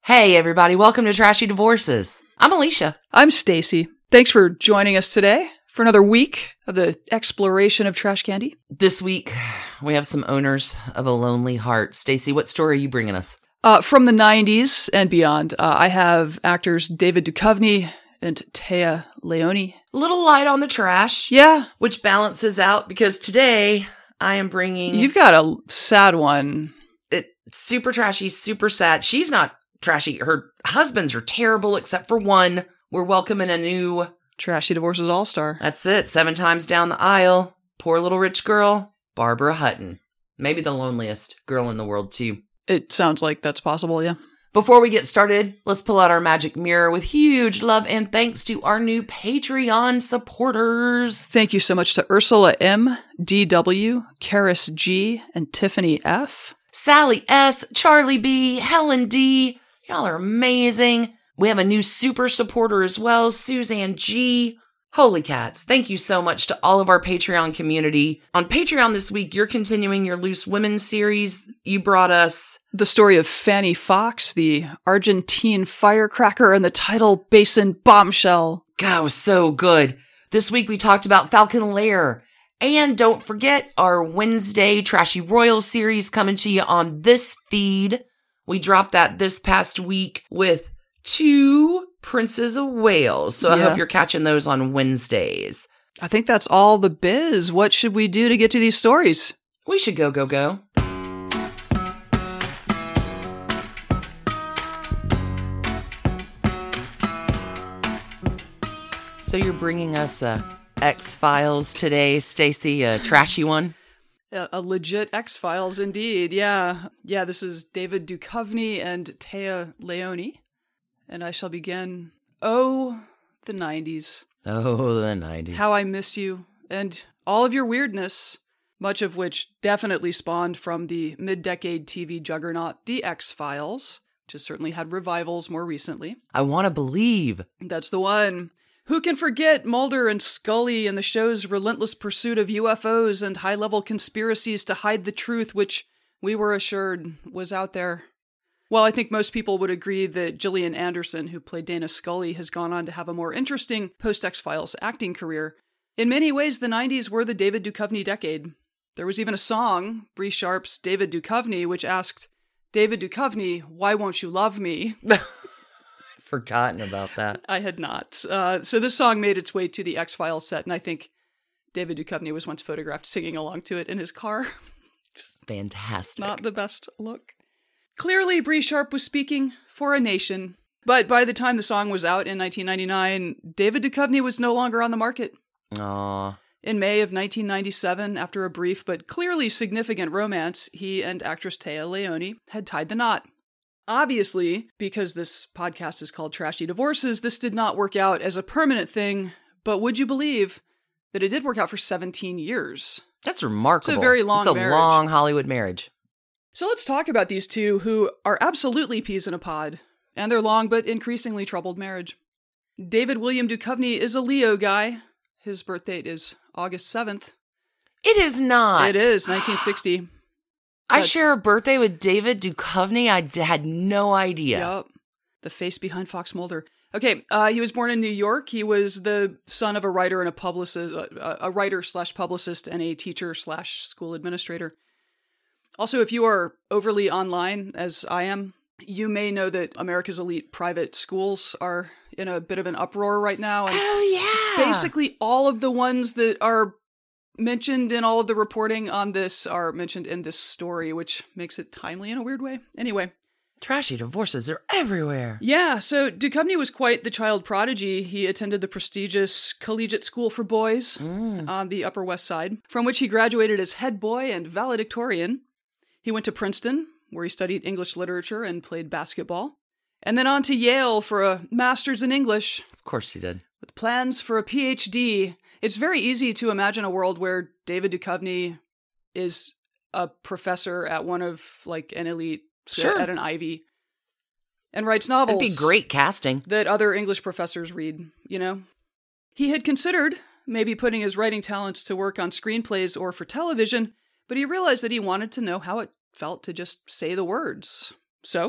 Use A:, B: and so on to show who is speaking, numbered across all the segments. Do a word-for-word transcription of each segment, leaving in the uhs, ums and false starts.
A: Hey everybody, welcome to Trashy Divorces. I'm Alicia.
B: I'm Stacy. Thanks for joining us today for another week of the exploration of trash candy.
A: This week, we have some owners of a lonely heart. Stacy, what story are you bringing us?
B: Uh, from the nineties and beyond, uh, I have actors David Duchovny and Téa Leoni.
A: Little light on the trash.
B: Yeah.
A: Which balances out because today I am bringing...
B: You've got a sad one.
A: It, super trashy, super sad. She's not trashy. Her husbands are terrible except for one. We're welcoming a new...
B: Trashy Divorces All-Star.
A: That's it. Seven times down the aisle. Poor little rich girl, Barbara Hutton. Maybe the loneliest girl in the world, too.
B: It sounds like that's possible, yeah.
A: Before we get started, let's pull out our magic mirror with huge love and thanks to our new Patreon supporters.
B: Thank you so much to Ursula M, D W, Karis G, and Tiffany F.
A: Sally S, Charlie B, Helen D. Y'all are amazing. We have a new super supporter as well, Suzanne G. Holy cats, thank you so much to all of our Patreon community. On Patreon this week, you're continuing your Loose Women series. You brought us...
B: the story of Fanny Fox, the Argentine firecracker, and the tidal basin bombshell.
A: God, it was so good. This week we talked about Falcon Lair. And don't forget our Wednesday Trashy Royal series coming to you on this feed. We dropped that this past week with two Princes of Wales. So
B: yeah.
A: I hope you're catching those on Wednesdays.
B: I think that's all the biz. What should we do to get to these stories?
A: We should go, go, go. So you're bringing us a X-Files today, Stacy, a trashy one?
B: A, a legit X-Files indeed, yeah. Yeah, this is David Duchovny and Téa Leoni. And I shall begin, oh, the nineties.
A: Oh, the nineties.
B: How I miss you, and all of your weirdness, much of which definitely spawned from the mid-decade T V juggernaut, The X-Files, which has certainly had revivals more recently.
A: I want to believe.
B: That's the one. Who can forget Mulder and Scully and the show's relentless pursuit of U F Os and high-level conspiracies to hide the truth, which we were assured was out there? Well, I think most people would agree that Gillian Anderson, who played Dana Scully, has gone on to have a more interesting post-X-Files acting career. In many ways, the nineties were the David Duchovny decade. There was even a song, Bree Sharp's David Duchovny, which asked, David Duchovny, why won't you love me?
A: Forgotten about that.
B: I had not. Uh, so this song made its way to the X-Files set, and I think David Duchovny was once photographed singing along to it in his car.
A: Fantastic.
B: Not the best look. Clearly, Bree Sharp was speaking for a nation. But by the time the song was out in nineteen ninety-nine, David Duchovny was no longer on the market.
A: Aww.
B: In May of nineteen ninety-seven, after a brief but clearly significant romance, he and actress Téa Leoni had tied the knot. Obviously, because this podcast is called Trashy Divorces, this did not work out as a permanent thing, but would you believe that it did work out for seventeen years?
A: That's remarkable.
B: It's a very long
A: marriage. It's a
B: marriage.
A: long Hollywood marriage.
B: So let's talk about these two who are absolutely peas in a pod, and their long but increasingly troubled marriage. David William Duchovny is a Leo guy. His birth date is August seventh.
A: It is not.
B: It is, nineteen sixty.
A: I share a birthday with David Duchovny. I d- had no idea.
B: Yep. The face behind Fox Mulder. Okay, uh, he was born in New York. He was the son of a writer and a publicist, uh, a writer slash publicist and a teacher slash school administrator. Also, if you are overly online, as I am, you may know that America's elite private schools are in a bit of an uproar right now. And
A: oh, yeah.
B: Basically, all of the ones that are mentioned in all of the reporting on this are mentioned in this story, which makes it timely in a weird way. Anyway.
A: Trashy divorces are everywhere.
B: Yeah, so Duchovny was quite the child prodigy. He attended the prestigious Collegiate School for Boys mm. on the Upper West Side, from which he graduated as head boy and valedictorian. He went to Princeton, where he studied English literature and played basketball, and then on to Yale for a master's in English.
A: Of course he did.
B: With plans for a P H D. It's very easy to imagine a world where David Duchovny is a professor at one of, like, an elite
A: sure.
B: at an Ivy, and writes novels.
A: That'd be great casting.
B: That other English professors read, you know? He had considered maybe putting his writing talents to work on screenplays or for television, but he realized that he wanted to know how it felt to just say the words. So,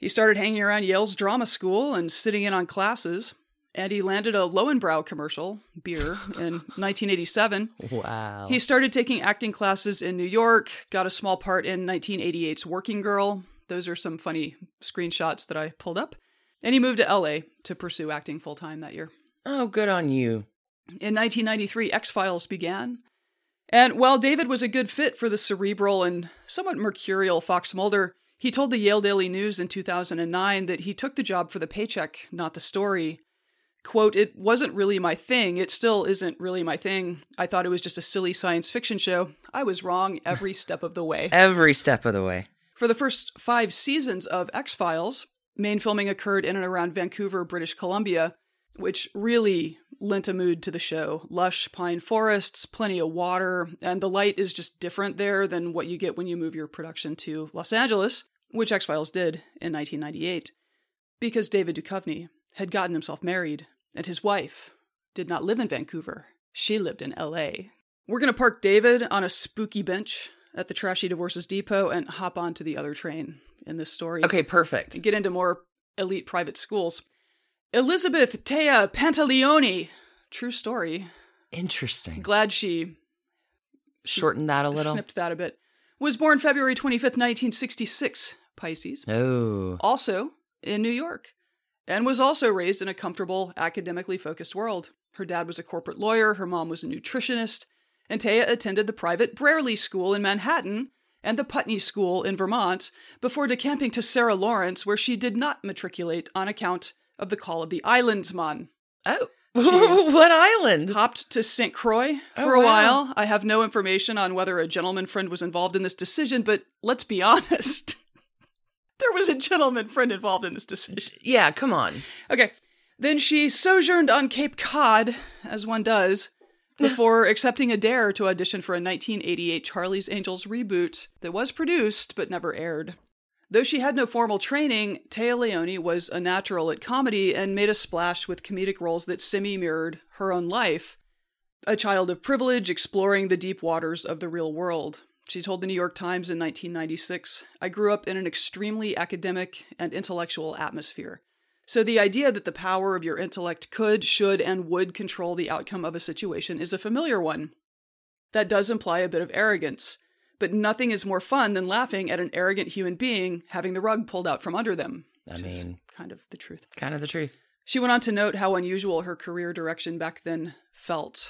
B: He started hanging around Yale's drama school and sitting in on classes, and he landed a Lowenbrau commercial, beer, in nineteen eighty-seven.
A: Wow.
B: He started taking acting classes in New York, got a small part in nineteen eighty-eight's Working Girl. Those are some funny screenshots that I pulled up. And he moved to L A to pursue acting full-time that year.
A: Oh, good on you.
B: In nineteen ninety-three, X-Files began. And while David was a good fit for the cerebral and somewhat mercurial Fox Mulder, he told the Yale Daily News in two thousand nine that he took the job for the paycheck, not the story. Quote, "It wasn't really my thing. It still isn't really my thing. I thought it was just a silly science fiction show. I was wrong every step of the way."
A: Every step of the way.
B: For the first five seasons of X-Files, main filming occurred in and around Vancouver, British Columbia, which really lent a mood to the show. Lush pine forests, plenty of water, and the light is just different there than what you get when you move your production to Los Angeles, which X-Files did in nineteen ninety-eight, because David Duchovny had gotten himself married, and his wife did not live in Vancouver. She lived in L A. We're going to park David on a spooky bench at the Trashy Divorces Depot and hop onto the other train in this story.
A: Okay, perfect.
B: And get into more elite private schools. Elizabeth Tea Pantaleone. True story.
A: Interesting.
B: Glad she...
A: Shortened that a little.
B: Snipped that a bit. Was born February twenty-fifth, nineteen sixty-six, Pisces.
A: Oh.
B: Also in New York. And was also raised in a comfortable, academically focused world. Her dad was a corporate lawyer, her mom was a nutritionist, and Taya attended the private Brearley School in Manhattan and the Putney School in Vermont before decamping to Sarah Lawrence, where she did not matriculate on account of the call of the Islandsman.
A: Oh. What island?
B: Hopped to Saint Croix for
A: oh,
B: a
A: wow.
B: while. I have no information on whether a gentleman friend was involved in this decision, but let's be honest. There was a gentleman friend involved in this decision.
A: Yeah, come on.
B: Okay. Then she sojourned on Cape Cod, as one does, before accepting a dare to audition for a nineteen eighty-eight Charlie's Angels reboot that was produced but never aired. Though she had no formal training, Téa Leoni was a natural at comedy and made a splash with comedic roles that semi-mirrored her own life. A child of privilege exploring the deep waters of the real world. She told the New York Times in nineteen ninety-six, "I grew up in an extremely academic and intellectual atmosphere. So the idea that the power of your intellect could, should, and would control the outcome of a situation is a familiar one. That does imply a bit of arrogance, but nothing is more fun than laughing at an arrogant human being having the rug pulled out from under them."
A: I mean,
B: kind of the truth.
A: Kind of the truth.
B: She went on to note how unusual her career direction back then felt.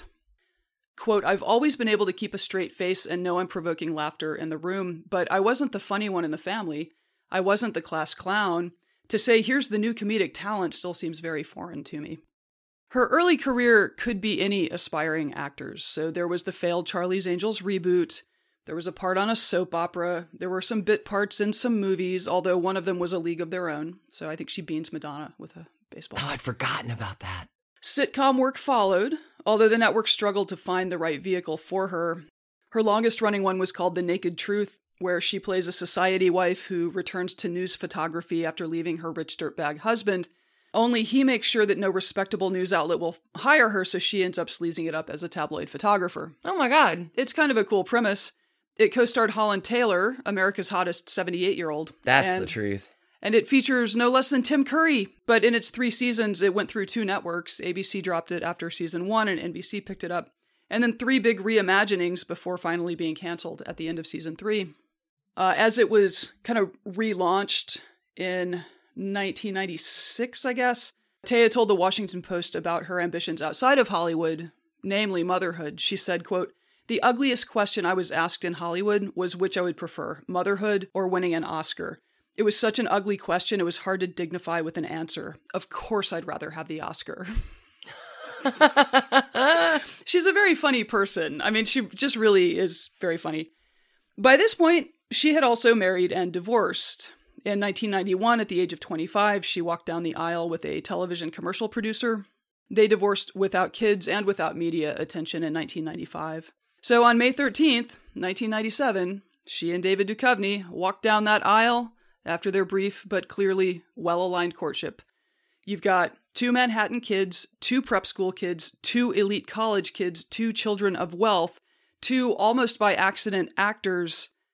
B: Quote, "I've always been able to keep a straight face and no unprovoking laughter in the room, but I wasn't the funny one in the family. I wasn't the class clown. To say, here's the new comedic talent still seems very foreign to me." Her early career could be any aspiring actors. So there was the failed Charlie's Angels reboot. There was a part on a soap opera. There were some bit parts in some movies, although one of them was A League of Their Own. So I think she beans Madonna with a baseball.
A: Oh, I'd forgotten about that.
B: Sitcom work followed, although the network struggled to find the right vehicle for her. Her longest running one was called The Naked Truth, where she plays a society wife who returns to news photography after leaving her rich dirtbag husband. Only he makes sure that no respectable news outlet will hire her, so she ends up sleazing it up as a tabloid photographer.
A: Oh my God.
B: It's kind of a cool premise. It co-starred Holland Taylor, America's hottest seventy-eight-year-old.
A: That's
B: and,
A: the truth.
B: And it features no less than Tim Curry. But in its three seasons, it went through two networks. A B C dropped it after season one, and N B C picked it up. And then three big reimaginings before finally being canceled at the end of season three. Uh, as it was kind of relaunched in nineteen ninety-six, I guess, Téa told the Washington Post about her ambitions outside of Hollywood, namely motherhood. She said, quote, "The ugliest question I was asked in Hollywood was which I would prefer, motherhood or winning an Oscar. It was such an ugly question, it was hard to dignify with an answer. Of course I'd rather have the Oscar." She's a very funny person. I mean, she just really is very funny. By this point, she had also married and divorced. In nineteen ninety-one, at the age of twenty-five, she walked down the aisle with a television commercial producer. They divorced without kids and without media attention in nineteen ninety-five. So on May thirteenth, nineteen ninety-seven, she and David Duchovny walked down that aisle after their brief but clearly well-aligned courtship. You've got two Manhattan kids, two prep school kids, two elite college kids, two children of wealth, two almost by accident actors,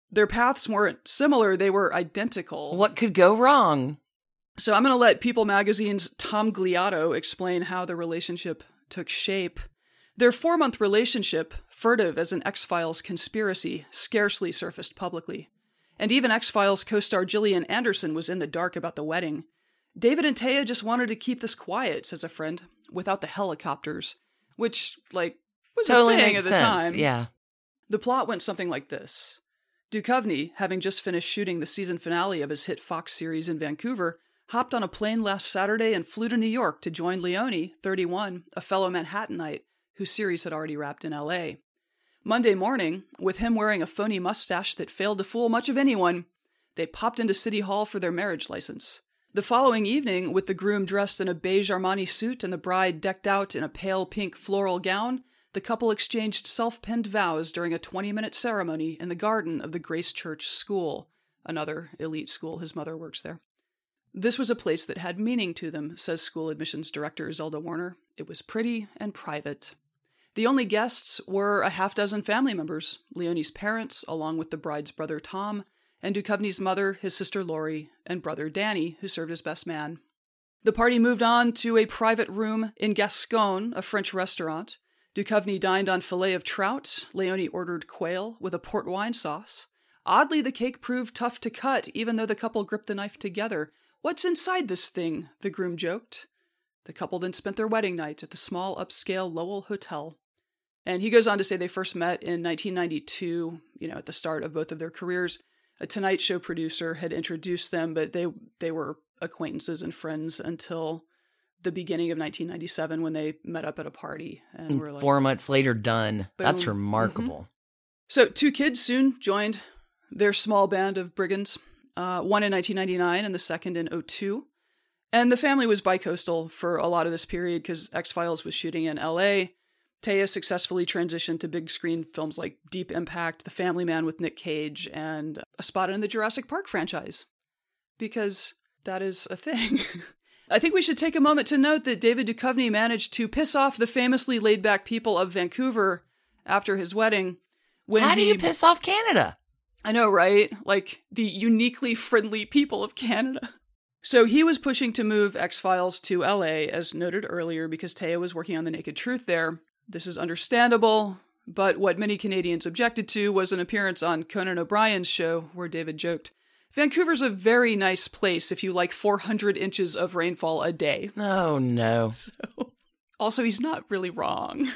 B: their paths weren't similar, they were identical.
A: What could go wrong?
B: So I'm going to let People Magazine's Tom Gliato explain how the relationship took shape. Their four-month relationship, furtive as an X-Files conspiracy, scarcely surfaced publicly. And even X-Files co-star Gillian Anderson was in the dark about the wedding. David and Taya just wanted to keep this quiet, says a friend, without the helicopters, which, like, was
A: totally
B: a thing
A: makes
B: at the
A: sense.
B: time.
A: Yeah.
B: The plot went something like this. Duchovny, having just finished shooting the season finale of his hit Fox series in Vancouver, hopped on a plane last Saturday and flew to New York to join Leone, thirty-one, a fellow Manhattanite, whose series had already wrapped in L A. Monday morning, with him wearing a phony mustache that failed to fool much of anyone, they popped into City Hall for their marriage license. The following evening, with the groom dressed in a beige Armani suit and the bride decked out in a pale pink floral gown, the couple exchanged self-penned vows during a twenty-minute ceremony in the garden of the Grace Church School, another elite school. His mother works there. This was a place that had meaning to them, says school admissions director Zelda Warner. It was pretty and private. The only guests were a half dozen family members, Leone's parents, along with the bride's brother Tom, and Duchovny's mother, his sister Lori, and brother Danny, who served as best man. The party moved on to a private room in Gascon, a French restaurant. Duchovny dined on fillet of trout. Leone ordered quail with a port wine sauce. Oddly, the cake proved tough to cut, even though the couple gripped the knife together. "What's inside this thing?" the groom joked. The couple then spent their wedding night at the small upscale Lowell Hotel. And he goes on to say they first met in nineteen ninety-two, you know, at the start of both of their careers. A Tonight Show producer had introduced them, but they they were acquaintances and friends until the beginning of nineteen ninety-seven when they met up at a party. And, and were like,
A: four months later, done.
B: Boom.
A: That's remarkable.
B: Mm-hmm. So two kids soon joined their small band of brigands, uh, one in nineteen ninety-nine and the second in oh two. And the family was bicoastal for a lot of this period because X-Files was shooting in L A. Taya successfully transitioned to big screen films like Deep Impact, The Family Man with Nick Cage, and a spot in the Jurassic Park franchise. Because that is a thing. I think we should take a moment to note that David Duchovny managed to piss off the famously laid-back people of Vancouver after his wedding. When
A: How do
B: he...
A: you piss off Canada?
B: I know, right? Like, the uniquely friendly people of Canada. So he was pushing to move X-Files to L A, as noted earlier, because Taya was working on The Naked Truth there. This is understandable, but what many Canadians objected to was an appearance on Conan O'Brien's show, where David joked, "Vancouver's a very nice place if you like four hundred inches of rainfall a day."
A: Oh, no.
B: So, also, he's not really wrong.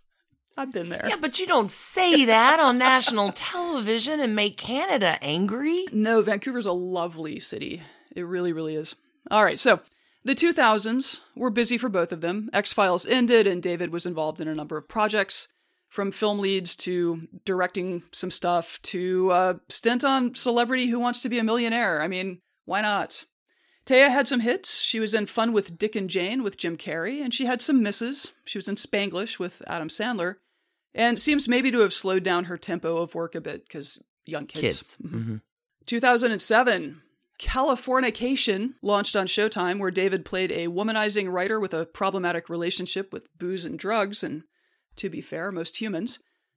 B: I've been there.
A: Yeah, but you don't say that on national television and make Canada angry.
B: No, Vancouver's a lovely city. It really, really is. All right, so the two thousands were busy for both of them. X-Files ended, and David was involved in a number of projects, from film leads to directing some stuff to a stint on Celebrity Who Wants to Be a Millionaire. I mean, why not? Taya had some hits. She was in Fun with Dick and Jane with Jim Carrey, and she had some misses. She was in Spanglish with Adam Sandler, and seems maybe to have slowed down her tempo of work a bit, because young kids.
A: Kids. Mm-hmm.
B: two thousand seven... Californication launched on Showtime, where David played a womanizing writer with a problematic relationship with booze and drugs, and to be fair, most humans.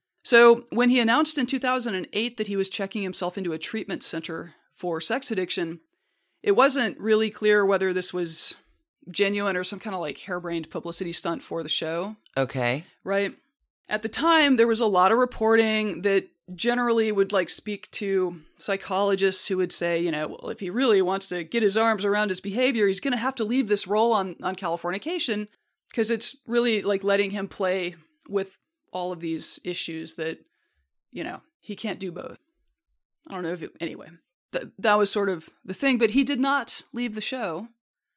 B: So when he announced in two thousand eight that he was checking himself into a treatment center for sex addiction, it wasn't really clear whether this was genuine or some kind of like harebrained publicity stunt for the show.
A: Okay.
B: Right? At the time, there was a lot of reporting that generally would like speak to psychologists who would say, you know, well, if he really wants to get his arms around his behavior, he's going to have to leave this role on, on Californication, because it's really like letting him play with all of these issues that, you know, he can't do both. I don't know if it, anyway, th- that was sort of the thing, but he did not leave the show.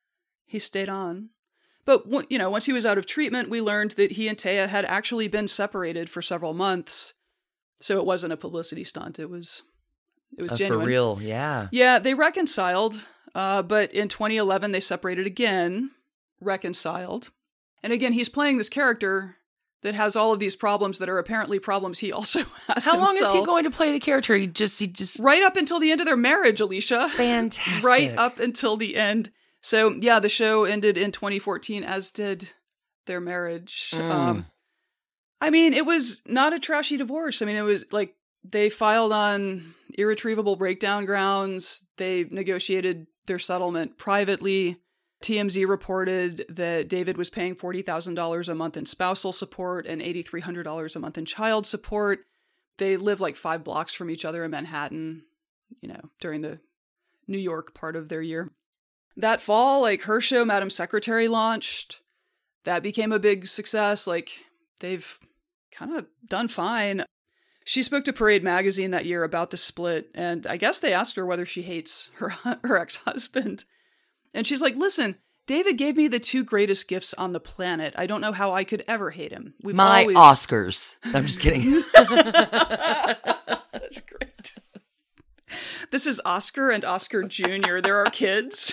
B: He stayed on. But, you know, once he was out of treatment, we learned that he and Taya had actually been separated for several months. So it wasn't a publicity stunt. It was, it was
A: uh,
B: genuine.
A: For real, yeah.
B: Yeah, they reconciled, uh, but in twenty eleven they separated again, reconciled. And again, he's playing this character that has all of these problems that are apparently problems he also has
A: How long
B: himself.
A: is he going to play the character? He just, he just...
B: Right up until the end of their marriage, Alicia.
A: Fantastic.
B: Right up until the end. So, yeah, the show ended in twenty fourteen, as did their marriage.
A: Mm.
B: Um, I mean, it was not a trashy divorce. I mean, it was like They filed on irretrievable breakdown grounds. They negotiated their settlement privately. T M Z reported that David was paying forty thousand dollars a month in spousal support and eight thousand three hundred dollars a month in child support. They live like five blocks from each other in Manhattan, you know, during the New York part of their year. That fall, like, her show, Madam Secretary, launched. That became a big success. Like, they've kind of done fine. She spoke to Parade magazine that year about the split, and I guess they asked her whether she hates her her ex-husband. And she's like, listen, David gave me the two greatest gifts on the planet. I don't know how I could ever hate him. We've
A: My
B: always...
A: Oscars. I'm just kidding.
B: That's great. This is Oscar and Oscar Junior There are kids.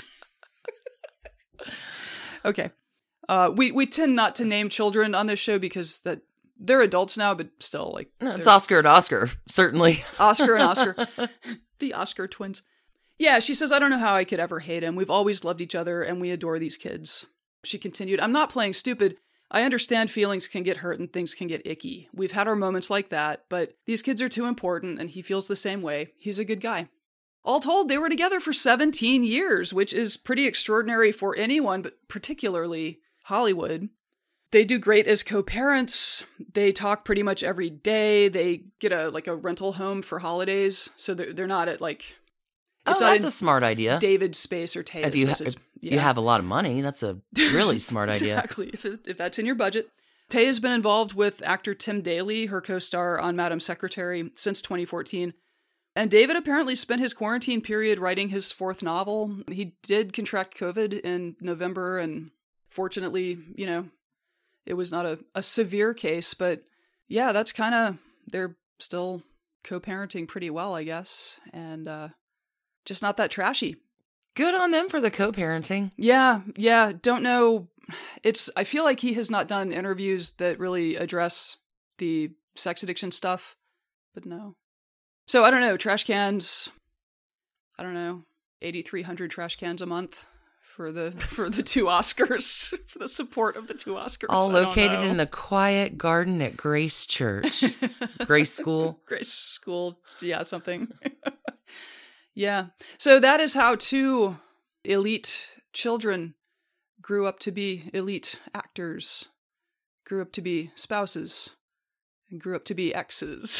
B: Okay. Uh, we, we tend not to name children on this show because that they're adults now, but still, like...
A: No, it's Oscar and Oscar, certainly.
B: Oscar and Oscar. The Oscar twins. Yeah, she says, I don't know how I could ever hate him. We've always loved each other, and we adore these kids. She continued, I'm not playing stupid. I understand feelings can get hurt and things can get icky. We've had our moments like that, but these kids are too important, and he feels the same way. He's a good guy. All told, they were together for seventeen years, which is pretty extraordinary for anyone, but particularly Hollywood. They do great as co-parents. They talk pretty much every day. They get a like a rental home for holidays, so they're, they're not at like...
A: It's oh, that's a smart idea.
B: David's space or Taya's
A: if you,
B: space.
A: ha-
B: yeah.
A: you have a lot of money, that's a really smart idea.
B: Exactly, if, it, if that's in your budget. Taya's been involved with actor Tim Daly, her co-star on Madam Secretary, since twenty fourteen. And David apparently spent his quarantine period writing his fourth novel. He did contract COVID in November, and fortunately, you know, it was not a, a severe case. But yeah, that's kind of, they're still co-parenting pretty well, I guess. And, uh, just not that trashy.
A: Good on them for the co-parenting.
B: Yeah, yeah. Don't know. It's, I feel like he has not done interviews that really address the sex addiction stuff, but no. So I don't know, trash cans, I don't know, eight thousand three hundred trash cans a month for the for the two Oscars, for the support of the two Oscars.
A: All located in the quiet garden at Grace Church. Grace School.
B: Grace School, yeah, something. Yeah. So that is how two elite children grew up to be elite actors, grew up to be spouses, and grew up to be exes.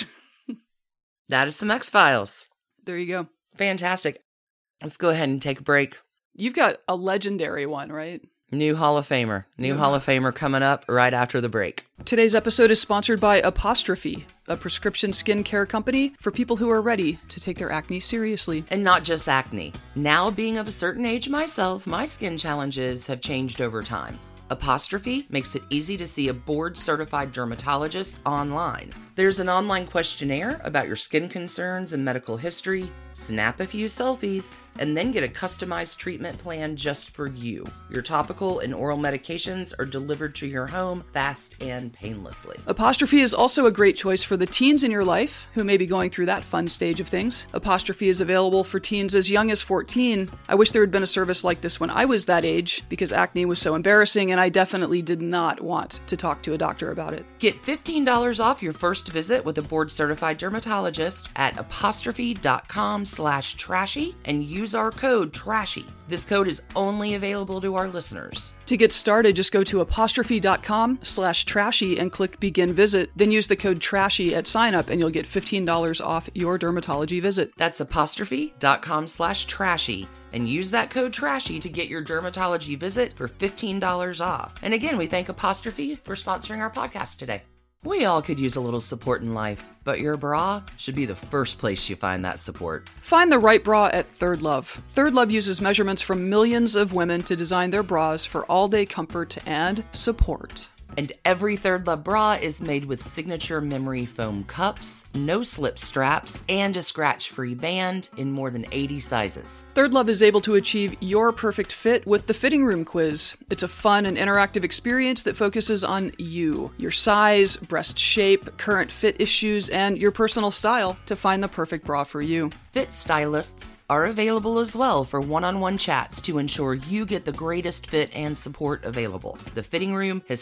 A: That is some X-Files.
B: There you go.
A: Fantastic. Let's go ahead and take a break.
B: You've got a legendary one, right?
A: New Hall of Famer. New yeah. Hall of Famer coming up right after the break.
B: Today's episode is sponsored by Apostrophe, a prescription skincare company for people who are ready to take their acne seriously.
A: And not just acne. Now, being of a certain age myself, my skin challenges have changed over time. Apostrophe makes it easy to see a board-certified dermatologist online. There's an online questionnaire about your skin concerns and medical history, snap a few selfies, and then get a customized treatment plan just for you. Your topical and oral medications are delivered to your home fast and painlessly.
B: Apostrophe is also a great choice for the teens in your life who may be going through that fun stage of things. Apostrophe is available for teens as young as fourteen. I wish there had been a service like this when I was that age, because acne was so embarrassing and I definitely did not want to talk to a doctor about it.
A: Get fifteen dollars off your first visit with a board-certified dermatologist at apostrophe.com slash trashy and use our code TRASHY. This code is only available to our listeners.
B: To get started, just go to apostrophe.com slash trashy and click begin visit. Then use the code TRASHY at sign up and you'll get fifteen dollars off your dermatology visit.
A: That's apostrophe.com slash trashy and use that code TRASHY to get your dermatology visit for fifteen dollars off. And again, we thank Apostrophe for sponsoring our podcast today. We all could use a little support in life, but your bra should be the first place you find that support.
B: Find the right bra at Third Love. Third Love uses measurements from millions of women to design their bras for all-day comfort and support.
A: And every Third Love bra is made with signature memory foam cups, no-slip straps, and a scratch-free band in more than eighty sizes.
B: Third Love is able to achieve your perfect fit with the Fitting Room Quiz. It's a fun and interactive experience that focuses on you, your size, breast shape, current fit issues, and your personal style to find the perfect bra for you.
A: Fit stylists are available as well for one-on-one chats to ensure you get the greatest fit and support available. The Fitting Room has helped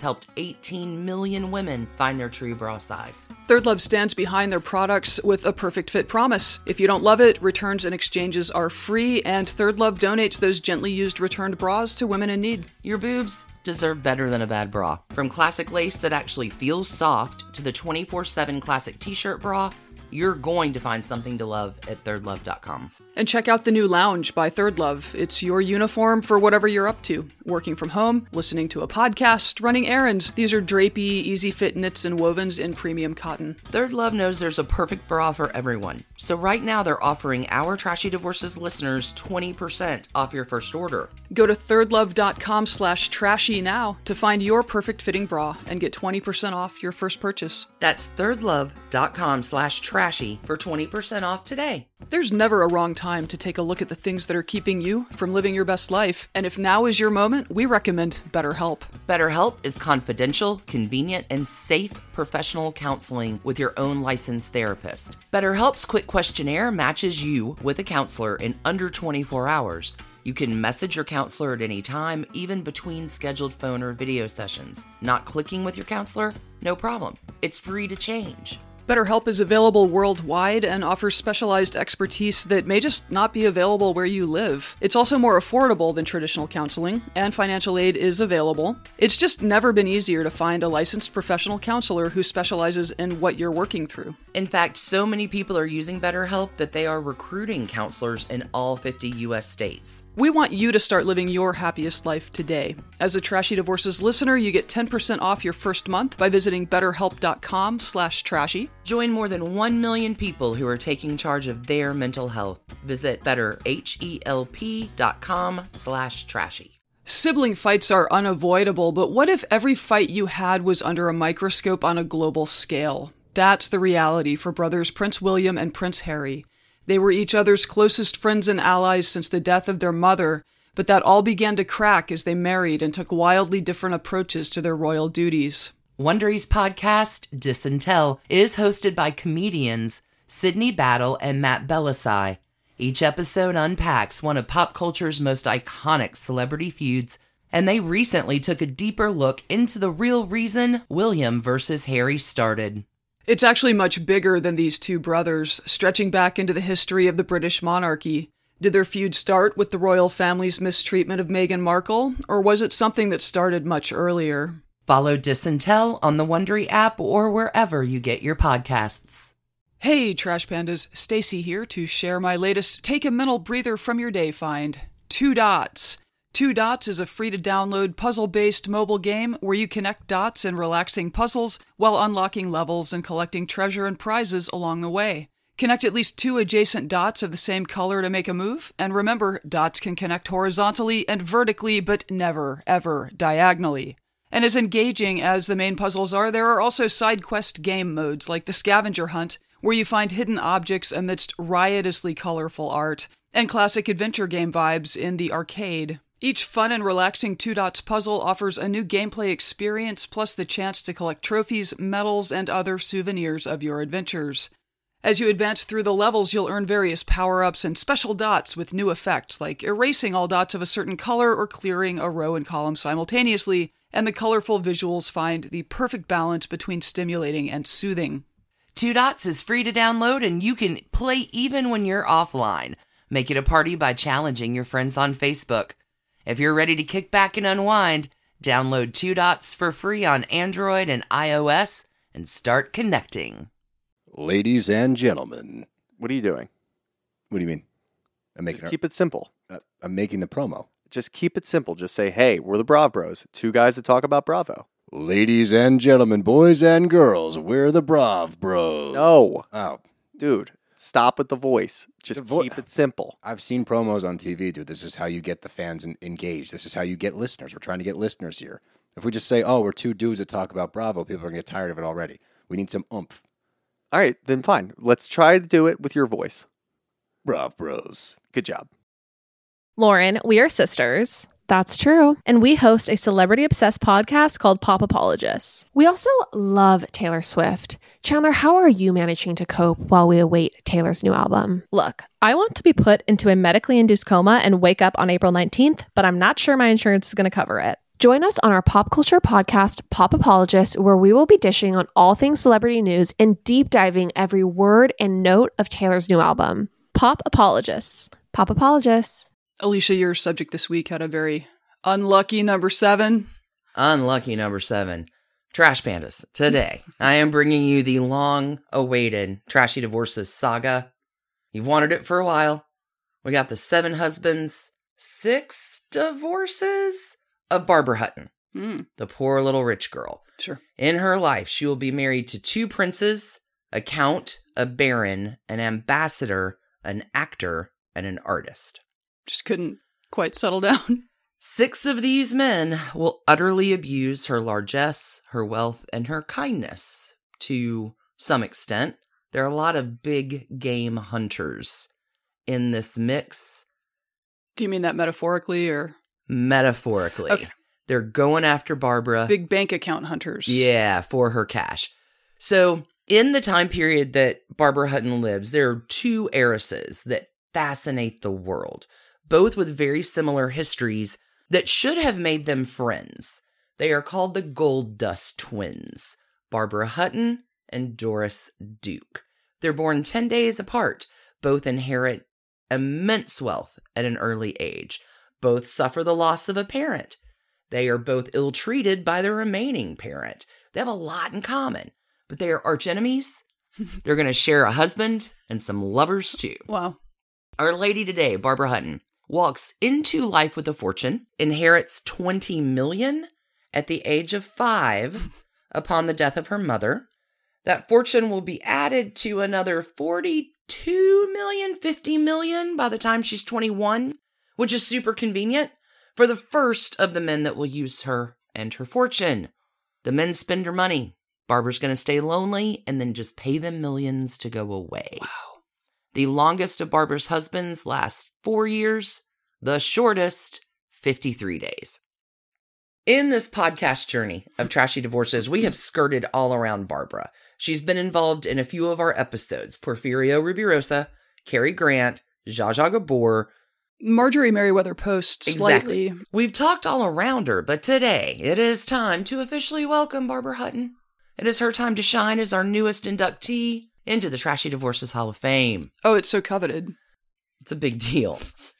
A: eighteen million women find their true bra size.
B: Third Love stands behind their products with a perfect fit promise. If you don't love it, returns and exchanges are free, and Third Love donates those gently used returned bras to women in need.
A: Your boobs deserve better than a bad bra. From classic lace that actually feels soft to the twenty-four seven classic t-shirt bra, you're going to find something to love at third love dot com.
B: And check out the new Lounge by Third Love. It's your uniform for whatever you're up to. Working from home, listening to a podcast, running errands. These are drapey, easy fit knits and wovens in premium cotton.
A: Third Love knows there's a perfect bra for everyone. So right now they're offering our Trashy Divorces listeners twenty percent off your first order.
B: Go to third love dot com slash trashy now to find your perfect fitting bra and get twenty percent off your first purchase.
A: That's third love dot com slash trashy for twenty percent off today.
B: There's never a wrong time to take a look at the things that are keeping you from living your best life. And if now is your moment, we recommend BetterHelp.
A: BetterHelp is confidential, convenient, and safe professional counseling with your own licensed therapist. BetterHelp's quick questionnaire matches you with a counselor in under twenty-four hours. You can message your counselor at any time, even between scheduled phone or video sessions. Not clicking with your counselor? No problem. It's free to change.
B: BetterHelp is available worldwide and offers specialized expertise that may just not be available where you live. It's also more affordable than traditional counseling, and financial aid is available. It's just never been easier to find a licensed professional counselor who specializes in what you're working through.
A: In fact, so many people are using BetterHelp that they are recruiting counselors in all fifty U S states.
B: We want you to start living your happiest life today. As a Trashy Divorces listener, you get ten percent off your first month by visiting betterhelp dot com slash trashy.
A: Join more than one million people who are taking charge of their mental health. Visit betterhelp dot com slash trashy.
B: Sibling fights are unavoidable, but what if every fight you had was under a microscope on a global scale? That's the reality for brothers Prince William and Prince Harry. They were each other's closest friends and allies since the death of their mother, but that all began to crack as they married and took wildly different approaches to their royal duties.
A: Wondery's podcast, Dis and Tell, is hosted by comedians Sydney Battle and Matt Belisai. Each episode unpacks one of pop culture's most iconic celebrity feuds, and they recently took a deeper look into the real reason William versus Harry started.
B: It's actually much bigger than these two brothers, stretching back into the history of the British monarchy. Did their feud start with the royal family's mistreatment of Meghan Markle, or was it something that started much earlier?
A: Follow Dis and Tell on the Wondery app or wherever you get your podcasts.
B: Hey, Trash Pandas, Stacy here to share my latest Take a Mental Breather from Your Day find, Two Dots. Two Dots is a free-to-download puzzle-based mobile game where you connect dots in relaxing puzzles while unlocking levels and collecting treasure and prizes along the way. Connect at least two adjacent dots of the same color to make a move, and remember, dots can connect horizontally and vertically, but never, ever diagonally. And as engaging as the main puzzles are, there are also side quest game modes like the Scavenger Hunt, where you find hidden objects amidst riotously colorful art, and classic adventure game vibes in the arcade. Each fun and relaxing Two Dots puzzle offers a new gameplay experience, plus the chance to collect trophies, medals, and other souvenirs of your adventures. As you advance through the levels, you'll earn various power-ups and special dots with new effects, like erasing all dots of a certain color or clearing a row and column simultaneously, and the colorful visuals find the perfect balance between stimulating and soothing.
A: Two Dots is free to download, and you can play even when you're offline. Make it a party by challenging your friends on Facebook. If you're ready to kick back and unwind, download Two Dots for free on Android and iOS and start connecting.
C: Ladies and gentlemen.
D: What are you doing?
C: What do you mean? I'm making
D: Just keep it simple.
C: uh, I'm making the promo.
D: Just keep it simple. Just say, hey, we're the Brav Bros. Two guys that talk about Bravo.
C: Ladies and gentlemen, boys and girls, we're the Brav Bros.
D: No.
C: Oh.
D: Dude, stop with the voice. Just
C: The vo-
D: keep it simple.
C: I've seen promos on T V, dude. This is how you get the fans en- engaged. This is how you get listeners. We're trying to get listeners here. If we just say, oh, we're two dudes that talk about Bravo, people are going to get tired of it already. We need some oomph.
D: All right, then fine. Let's try to do it with your voice.
C: Brav Bros.
D: Good job.
E: Lauren, we are sisters. That's true. And we host a celebrity-obsessed podcast called Pop Apologists. We also love Taylor Swift. Chandler, how are you managing to cope while we await Taylor's new album? Look, I want to be put into a medically induced coma and wake up on April nineteenth, but I'm not sure my insurance is going to cover it. Join us on our pop culture podcast, Pop Apologists, where we will be dishing on all things celebrity news and deep diving every word and note of Taylor's new album. Pop Apologists. Pop Apologists.
B: Alicia, your subject this week had a very unlucky number seven.
A: Unlucky number seven. Trash Pandas. Today, I am bringing you the long-awaited Trashy Divorces saga. You've wanted it for a while. We got the seven husbands, six divorces of Barbara Hutton,
B: Mm,
A: the poor little rich girl.
B: sure.
A: In her life, she will be married to two princes, a count, a baron, an ambassador, an actor, and an artist.
B: Just couldn't quite settle down.
A: Six of these men will utterly abuse her largesse, her wealth, and her kindness to some extent. There are a lot of big game hunters in this mix,
B: Do you mean that metaphorically or
A: metaphorically.
B: Okay.
A: They're going after Barbara.
B: big bank account hunters?
A: Yeah, for her cash. So, in the time period that Barbara Hutton lives, there are two heiresses that fascinate the world, both with very similar histories that should have made them friends. They are called the Gold Dust Twins, Barbara Hutton and Doris Duke. They're born ten days apart. Both inherit immense wealth at an early age. Both suffer the loss of a parent. They are both ill-treated by their remaining parent. They have a lot in common, but they are arch enemies. They're going to share a husband and some lovers too.
B: Wow.
A: Our lady today, Barbara Hutton, walks into life with a fortune, inherits twenty million dollars at the age of five upon the death of her mother. That fortune will be added to another forty-two million dollars, fifty million dollars by the time she's twenty-one, which is super convenient for the first of the men that will use her and her fortune. The men spend her money. Barbara's going to stay lonely and then just pay them millions to go away.
B: Wow.
A: The longest of Barbara's husbands lasts four years. The shortest, fifty-three days. In this podcast journey of Trashy Divorces, we have skirted all around Barbara. She's been involved in a few of our episodes. Porfirio Rubirosa, Cary Grant, Zsa Zsa Gabor.
B: Marjorie Merriweather Post slightly.
A: Exactly. We've talked all around her, but today it is time to officially welcome Barbara Hutton. It is her time to shine as our newest inductee into the Trashy Divorces Hall of Fame.
B: Oh, it's so coveted.
A: It's a big deal.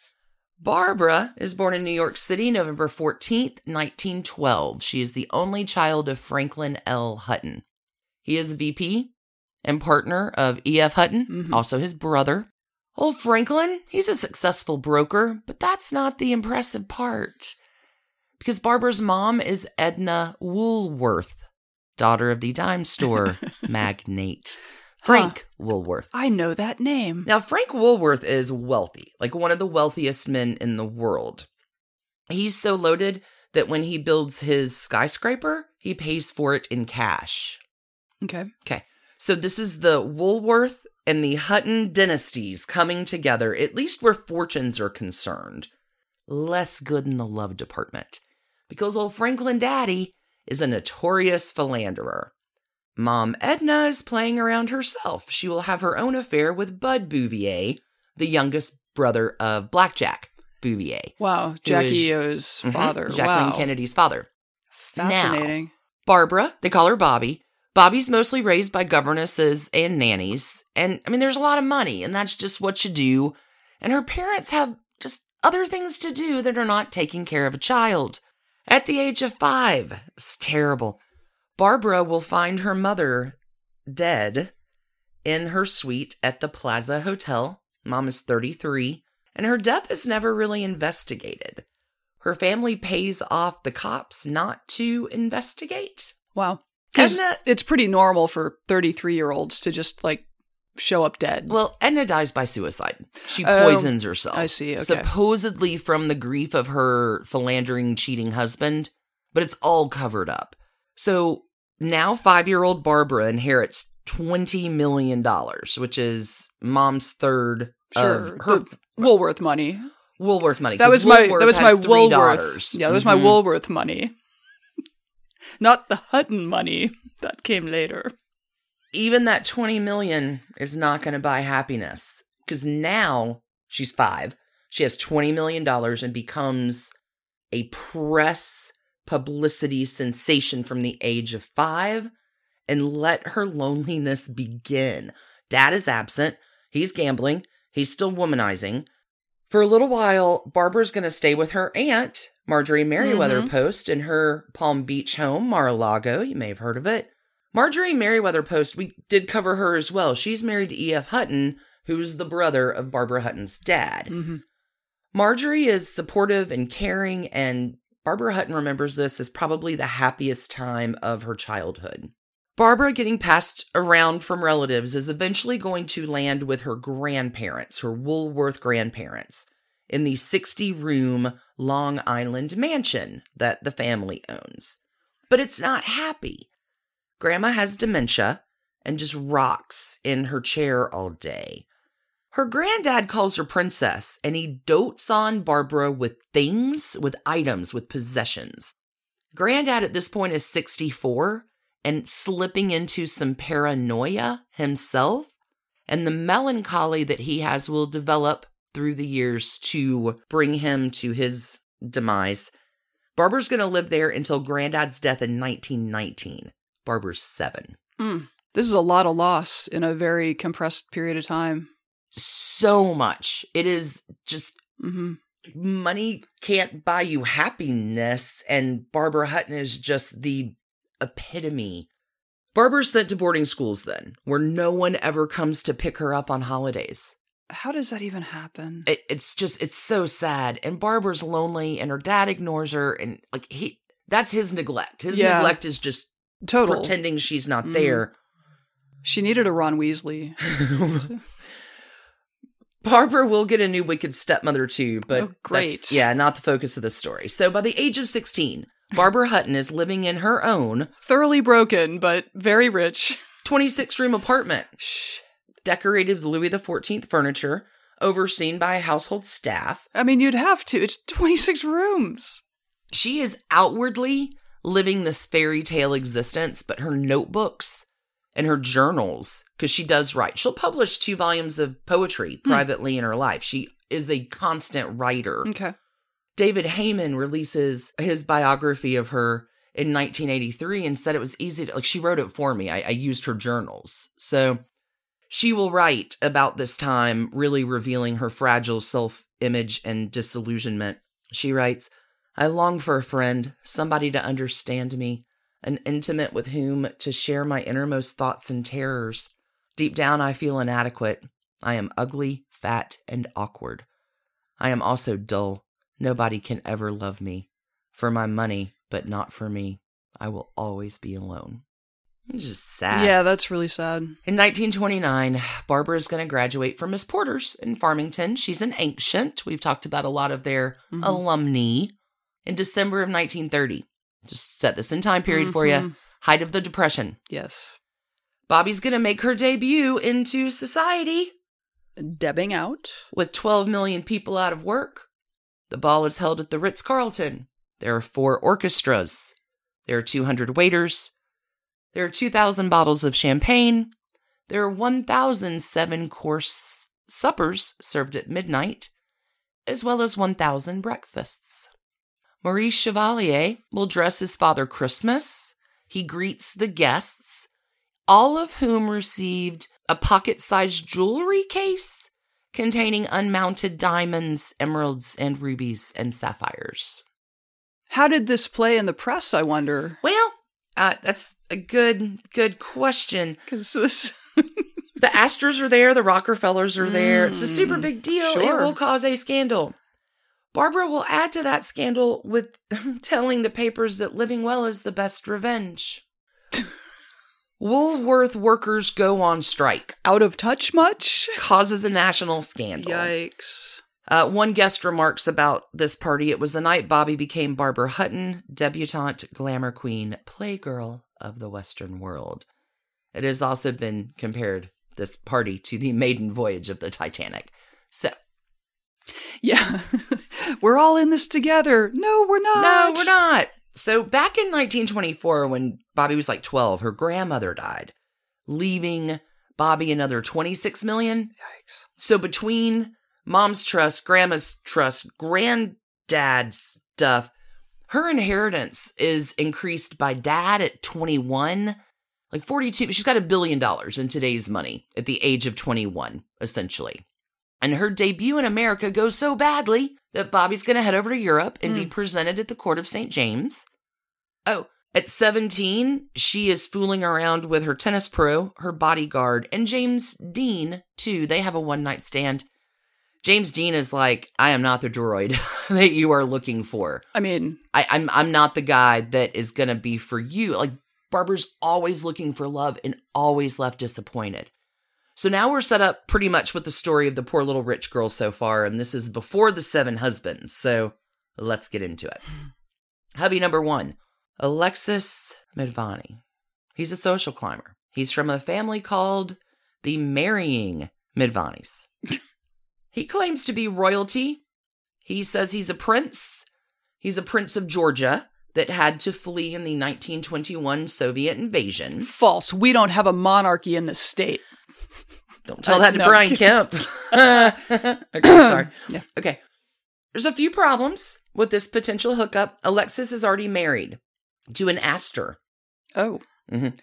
A: Barbara is born in New York City, November fourteenth, nineteen twelve. She is the only child of Franklin L. Hutton. He is a V P and partner of E F. Hutton,
B: Mhm.
A: also his brother. Old Franklin, he's a successful broker, but that's not the impressive part. Because Barbara's mom is Edna Woolworth, daughter of the dime store magnate, Frank Woolworth.
B: I know that name.
A: Now, Frank Woolworth is wealthy, like one of the wealthiest men in the world. He's so loaded that when he builds his skyscraper, he pays for it in cash.
B: Okay.
A: Okay, so this is the Woolworth and the Hutton dynasties coming together, at least where fortunes are concerned. Less good in the love department, because old Franklin Daddy is a notorious philanderer. Mom Edna is playing around herself. She will have her own affair with Bud Bouvier, the youngest brother of Blackjack Bouvier.
B: Wow. Jackie O's
A: Mhm,
B: father.
A: Jacqueline
B: Wow.
A: Kennedy's father.
B: Fascinating.
A: Barbara, they call her Bobby. Bobby's mostly raised by governesses and nannies. And I mean, there's a lot of money, and that's just what you do. And her parents have just other things to do that are not taking care of a child. At the age of five, it's terrible. Barbara will find her mother dead in her suite at the Plaza Hotel. Mom is thirty-three, and her death is never really investigated. Her family pays off the cops not to investigate.
B: Wow. Because
A: Edna-
B: it's pretty normal for thirty-three-year-olds to just, like, show up dead.
A: Well, Edna dies by suicide. She
B: Oh,
A: poisons herself.
B: I see, okay.
A: Supposedly from the grief of her philandering, cheating husband, but it's all covered up. So now five-year-old Barbara inherits twenty million dollars, which is mom's third
B: Sure.
A: of her
B: The Woolworth money.
A: Woolworth money.
B: That
A: 'cause
B: was my
A: Woolworth
B: that was my
A: has three
B: Woolworth.
A: daughters.
B: Yeah, that was my
A: Mhm.
B: Woolworth money. Not the Hutton money that came later.
A: Even that twenty million is not going to buy happiness, because now she's five. She has twenty million dollars and becomes a press publicity sensation from the age of five and let her loneliness begin. Dad is absent. He's gambling. He's still womanizing. For a little while, Barbara's going to stay with her aunt, Marjorie Merriweather
B: Mhm.
A: Post, in her Palm Beach home, Mar-a-Lago. You may have heard of it. Marjorie Merriweather Post, we did cover her as well. She's married to E F. Hutton, who's the brother of Barbara Hutton's dad.
B: Mm-hmm.
A: Marjorie is supportive and caring, and Barbara Hutton remembers this as probably the happiest time of her childhood. Barbara getting passed around from relatives is eventually going to land with her grandparents, her Woolworth grandparents, in the sixty-room Long Island mansion that the family owns. But it's not happy. Grandma has dementia and just rocks in her chair all day. Her granddad calls her princess, and he dotes on Barbara with things, with items, with possessions. Granddad at this point is sixty-four and slipping into some paranoia himself, and the melancholy that he has will develop through the years to bring him to his demise. Barbara's going to live there until Granddad's death in nineteen nineteen. Barbara's seven.
B: Mm. This is a lot of loss in a very compressed period of time.
A: So much. It is just,
B: Mm-hmm.
A: money can't buy you happiness, and Barbara Hutton is just the epitome. Barbara's sent to boarding schools then, where no one ever comes to pick her up on holidays.
B: How does that even happen?
A: It, it's just, it's so sad. And Barbara's lonely, and her dad ignores her, and like he, that's his neglect. His
B: Yeah.
A: neglect is just
B: Total.
A: pretending she's not
B: Mm.
A: there.
B: She needed a Ron Weasley.
A: Barbara will get a new wicked stepmother too, but
B: Oh, great.
A: that's, yeah, not the focus of the story. So by the age of sixteen, Barbara Hutton is living in her own
B: Thoroughly broken, but very rich.
A: twenty-six room apartment, decorated with Louis the fourteenth furniture, overseen by a household staff.
B: I mean, you'd have to. It's twenty-six rooms.
A: She is outwardly living this fairy tale existence, but her notebooks and her journals, because she does write. She'll publish two volumes of poetry privately in her life. She is a constant writer.
B: Okay.
A: David Heyman releases his biography of her in nineteen eighty-three and said it was easy to, like, she wrote it for me. I, I used her journals. So she will write about this time, really revealing her fragile self-image and disillusionment. She writes, I long for a friend, somebody to understand me, an intimate with whom to share my innermost thoughts and terrors. Deep down, I feel inadequate. I am ugly, fat, and awkward. I am also dull. Nobody can ever love me. For my money, but not for me. I will always be alone. It's just sad.
B: Yeah, that's really sad.
A: In nineteen twenty-nine, Barbara is going to graduate from Miss Porter's in Farmington. She's an ancient. We've talked about a lot of their
B: Mhm.
A: alumni. In December of nineteen thirty. Just set this in time period for you.
B: Mhm.
A: Height of the Depression.
B: Yes.
A: Bobby's going to make her debut into society
B: Debbing out.
A: with twelve million people out of work. The ball is held at the Ritz-Carlton. There are four orchestras. There are two hundred waiters. There are two thousand bottles of champagne. There are one thousand seven-course suppers served at midnight, as well as one thousand breakfasts. Maurice Chevalier will dress as Father Christmas. He greets the guests, all of whom received a pocket-sized jewelry case containing unmounted diamonds, emeralds, and rubies and sapphires.
B: How did this play in the press, I wonder?
A: Well, uh, that's a good, good question.
B: Because this...
A: The Astors are there. The Rockefellers are there. It's a super
B: Mm,
A: big deal.
B: sure.
A: It will cause a scandal. Barbara will add to that scandal with telling the papers that living well is the best revenge. Woolworth workers go on strike.
B: Out of touch much?
A: Causes a national scandal.
B: Yikes.
A: Uh, one guest remarks about this party. It was the night Bobby became Barbara Hutton, debutante, glamour queen, playgirl of the Western world. It has also been compared, this party, to the maiden voyage of the Titanic. So,
B: Yeah. We're all in this together. No, we're not.
A: no, we're not. So back in nineteen twenty-four, when Bobby was like twelve, her grandmother died, leaving Bobby another twenty-six million.
B: Yikes.
A: So between mom's trust, grandma's trust, granddad's stuff, Her inheritance is increased by dad at twenty-one, like forty-two. She's got a billion dollars in today's money at the age of twenty-one, essentially. And her debut in America goes so badly that Bobby's going to head over to Europe and mm. be presented at the court of Saint James. Oh, at seventeen, she is fooling around with her tennis pro, her bodyguard, and James Dean, too. They have a one-night stand. James Dean is like, I am not the droid that you are looking for.
B: I mean,
A: I, I'm I'm not the guy that is going to be for you. Like, Barbara's always looking for love and always left disappointed. So now we're set up pretty much with the story of the poor little rich girl so far, and this is before the seven husbands. So let's get into it. Hubby number one, Alexis Midvani. He's a social climber. He's from a family called the Marrying Midvanis. He claims to be royalty. He says he's a prince. He's a prince of Georgia that had to flee in the nineteen twenty-one Soviet invasion.
B: False. We don't have a monarchy in this state.
A: Don't tell
B: uh,
A: that to
B: no.
A: Brian Kemp. Okay, sorry.
B: Yeah.
A: Okay. There's a few problems with this potential hookup. Alexis is already married to an Astor.
B: Oh.
A: Mm-hmm.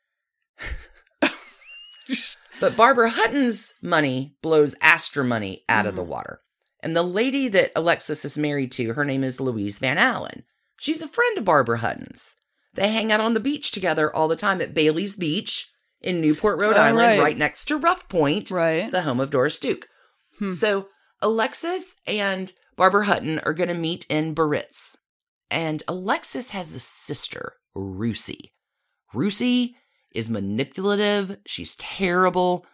A: But Barbara Hutton's money blows Astor money out mm. of the water. And the lady that Alexis is married to, her name is Louise Van Allen. She's a friend of Barbara Hutton's. They hang out on the beach together all the time at Bailey's Beach in Newport, Rhode
B: oh,
A: Island,
B: right.
A: right next to Rough Point,
B: right.
A: the home of Doris Duke. Hmm. So Alexis and Barbara Hutton are going to meet in Biarritz. And Alexis has a sister, Rusi. Rusi is manipulative. She's terrible.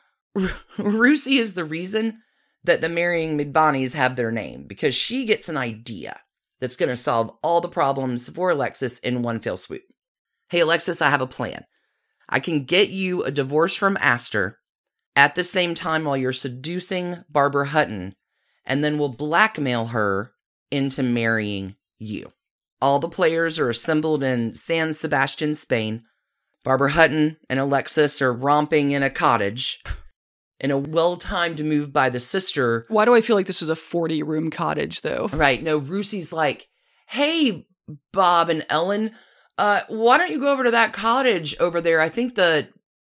A: Rusi is the reason that the Marrying Midvanis have their name, because she gets an idea that's going to solve all the problems for Alexis in one fell swoop. Hey, Alexis, I have a plan. I can get you a divorce from Astor at the same time while you're seducing Barbara Hutton, and then we'll blackmail her into marrying you. All the players are assembled in San Sebastian, Spain. Barbara Hutton and Alexis are romping in a cottage in a well-timed move by the sister.
B: Why do I feel like this is a forty-room cottage, though?
A: Right. No, Rusi's like, hey, Bob and Ellen, uh, why don't you go over to that cottage over there? I think the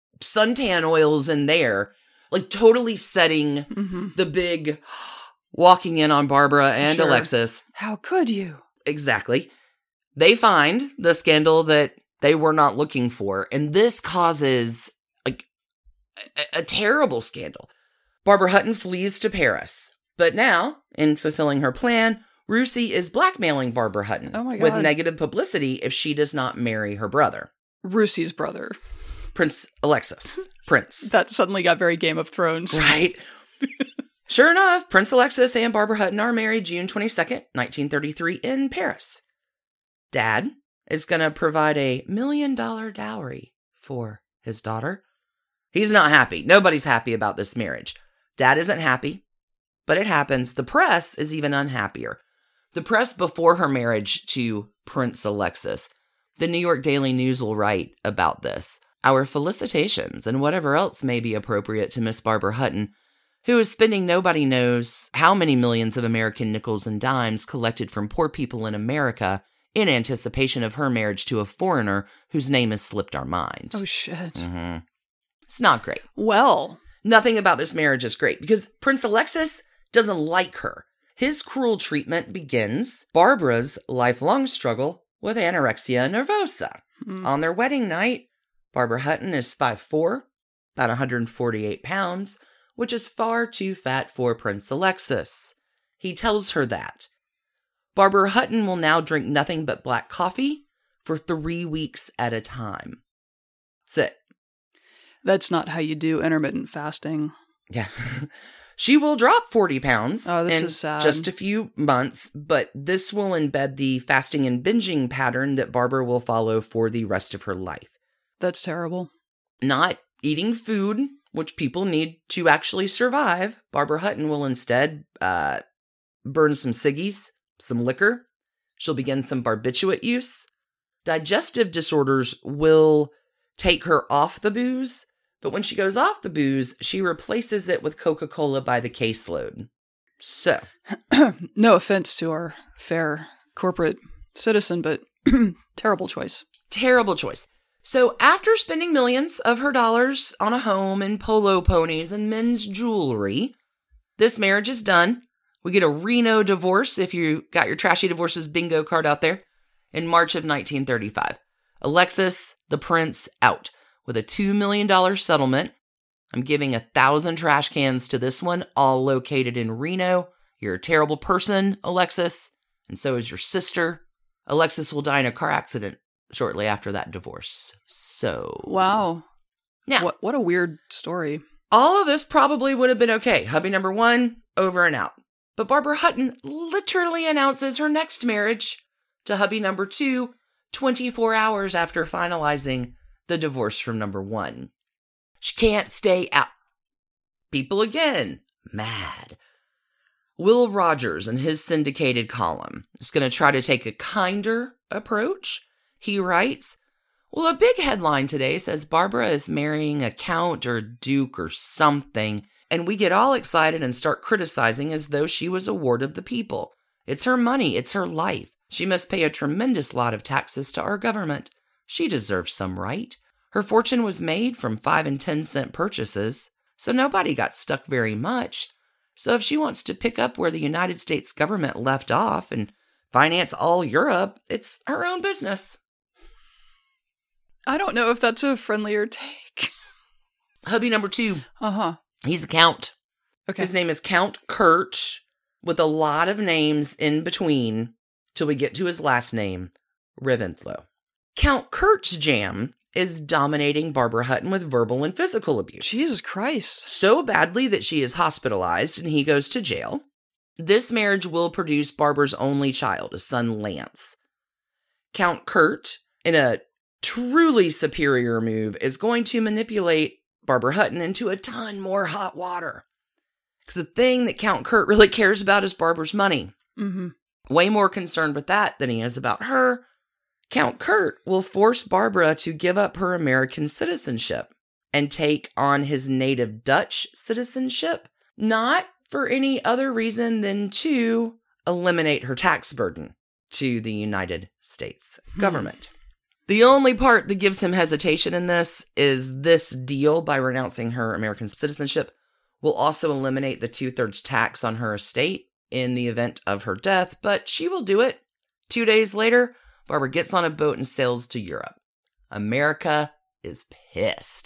A: suntan oil's in there. Like, totally setting mm-hmm. the big walking in on Barbara and
B: sure.
A: Alexis.
B: How could you?
A: Exactly. They find the scandal that they were not looking for. And this causes like a, a terrible scandal. Barbara Hutton flees to Paris. But now, in fulfilling her plan, Rusi is blackmailing Barbara Hutton
B: oh my God.
A: with negative publicity if she does not marry her brother.
B: Rusi's brother.
A: Prince Alexis. Prince.
B: That suddenly got very Game of Thrones.
A: Right. Sure enough, Prince Alexis and Barbara Hutton are married June twenty-second, nineteen thirty-three in Paris. Dad is going to provide a million dollar dowry for his daughter. He's not happy. Nobody's happy about this marriage. Dad isn't happy, but it happens. The press is even unhappier. The press before her marriage to Prince Alexis, the New York Daily News will write about this. Our felicitations and whatever else may be appropriate to Miss Barbara Hutton, who is spending nobody knows how many millions of American nickels and dimes collected from poor people in America in anticipation of her marriage to a foreigner whose name has slipped our mind.
B: Oh, shit.
A: Mm-hmm. It's not great.
B: Well.
A: Nothing about this marriage is great because Prince Alexis doesn't like her. His cruel treatment begins Barbara's lifelong struggle with anorexia nervosa. Mm. On their wedding night, Barbara Hutton is five foot four, about one hundred forty-eight pounds, which is far too fat for Prince Alexis. He tells her that. Barbara Hutton will now drink nothing but black coffee for three weeks at a time. That's it.
B: That's not how you do intermittent fasting.
A: Yeah. She will drop forty pounds
B: oh, this
A: in
B: is sad.
A: just a few months, but this will embed the fasting and binging pattern that Barbara will follow for the rest of her life.
B: That's terrible.
A: Not eating food, which people need to actually survive. Barbara Hutton will instead uh, burn some ciggies, some liquor. She'll begin some barbiturate use. Digestive disorders will take her off the booze, but when she goes off the booze, she replaces it with Coca-Cola by the caseload. So.
B: No offense to our fair corporate citizen, but terrible choice.
A: Terrible choice. So after spending millions of her dollars on a home and polo ponies and men's jewelry, this marriage is done. We get a Reno divorce, if you got your trashy divorces bingo card out there, in March of nineteen thirty-five. Alexis, the prince, out with a two million dollars settlement. I'm giving a thousand trash cans to this one, all located in Reno. You're a terrible person, Alexis, and so is your sister. Alexis will die in a car accident shortly after that divorce. So...
B: Wow.
A: Now,
B: What, what a weird story.
A: all of this probably would have been okay. Hubby number one, over and out. But Barbara Hutton literally announces her next marriage to hubby number two twenty-four hours after finalizing the divorce from number one. She can't stay out. People again, mad. Will Rogers, in his syndicated column, is going to try to take a kinder approach. He writes, well, a big headline today says Barbara is marrying a count or duke or something, and we get all excited and start criticizing as though she was a ward of the people. It's her money. It's her life. She must pay a tremendous lot of taxes to our government. She deserves some right. Her fortune was made from five and ten cent purchases, so nobody got stuck very much. So if she wants to pick up where the United States government left off and finance all Europe, it's her own business.
B: I don't know if that's a friendlier take.
A: Hubby number two,
B: Uh-huh.
A: he's a count.
B: Okay.
A: His name is Count Kurt, with a lot of names in between till we get to his last name, Reventlow. Count Kurt's jam is dominating Barbara Hutton with verbal and physical abuse.
B: Jesus Christ.
A: So badly that she is hospitalized and he goes to jail. This marriage will produce Barbara's only child, a son, Lance. Count Kurt, in a truly superior move, is going to manipulate Barbara Hutton into a ton more hot water. Because the thing that Count Kurt really cares about is Barbara's money.
B: Mm-hmm.
A: Way more concerned with that than he is about her. Count Kurt will force Barbara to give up her American citizenship and take on his native Dutch citizenship, not for any other reason than to eliminate her tax burden to the United States government. Hmm. The only part that gives him hesitation in this is this deal, by renouncing her American citizenship, will also eliminate the two-thirds tax on her estate in the event of her death, but she will do it. Two days later, Barbara gets on a boat and sails to Europe. America is pissed.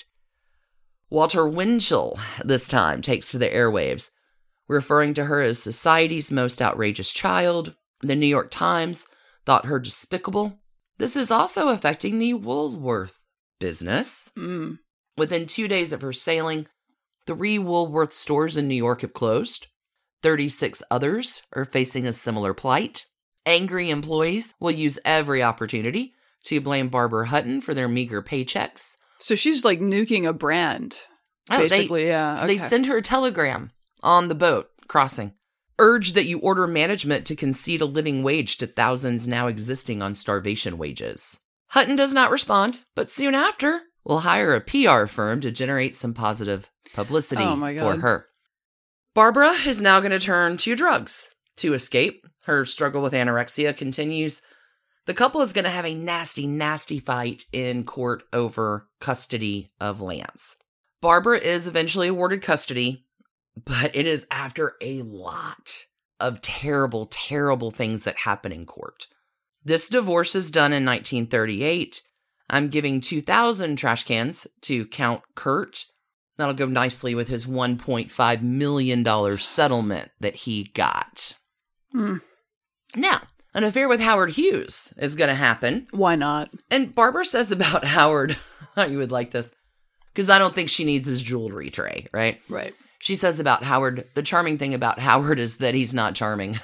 A: Walter Winchell, this time, takes to the airwaves, referring to her as society's most outrageous child. The New York Times thought her despicable. This is also affecting the Woolworth business.
B: Mm.
A: Within two days of her sailing, three Woolworth stores in New York have closed. thirty-six others are facing a similar plight. Angry employees will use every opportunity to blame Barbara Hutton for their meager paychecks.
B: So she's like nuking a brand.
A: Oh,
B: basically,
A: they,
B: yeah. Okay.
A: They send her a telegram on the boat crossing. Urge that you order management to concede a living wage to thousands now existing on starvation wages. Hutton does not respond, but soon after will hire a P R firm to generate some positive publicity
B: Oh my God.
A: for her. Barbara is now going to turn to drugs to escape. Her struggle with anorexia continues. The couple is going to have a nasty, nasty fight in court over custody of Lance. Barbara is eventually awarded custody, but it is after a lot of terrible, terrible things that happen in court. This divorce is done in nineteen thirty-eight. I'm giving two thousand trash cans to Count Kurt. That'll go nicely with his one point five million dollars settlement that he got.
B: Hmm.
A: Now, an affair with Howard Hughes is going to happen.
B: Why not?
A: And Barbara says about Howard, I thought you would like this, because I don't think she needs his jewelry tray, right?
B: Right.
A: She says about Howard, the charming thing about Howard is that he's not charming.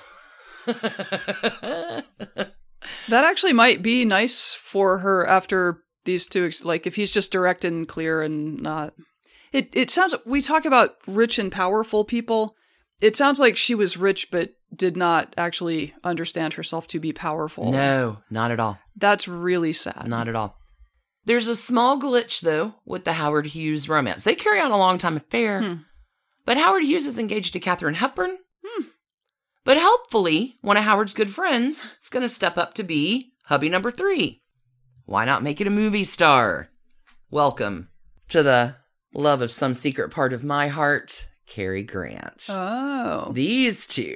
B: That actually might be nice for her after these two, ex- like if he's just direct and clear and not. It it sounds, we talk about rich and powerful people. It sounds like she was rich but did not actually understand herself to be powerful.
A: No, not at all.
B: That's really sad.
A: Not at all. There's a small glitch, though, with the Howard Hughes romance. They carry on a long-time affair,
B: Hmm.
A: but Howard Hughes is engaged to Katharine Hepburn.
B: Hmm.
A: But helpfully, one of Howard's good friends is going to step up to be hubby number three. Why not make it a movie star? Welcome to the love of some secret part of my heart, Cary Grant.
B: Oh.
A: These two.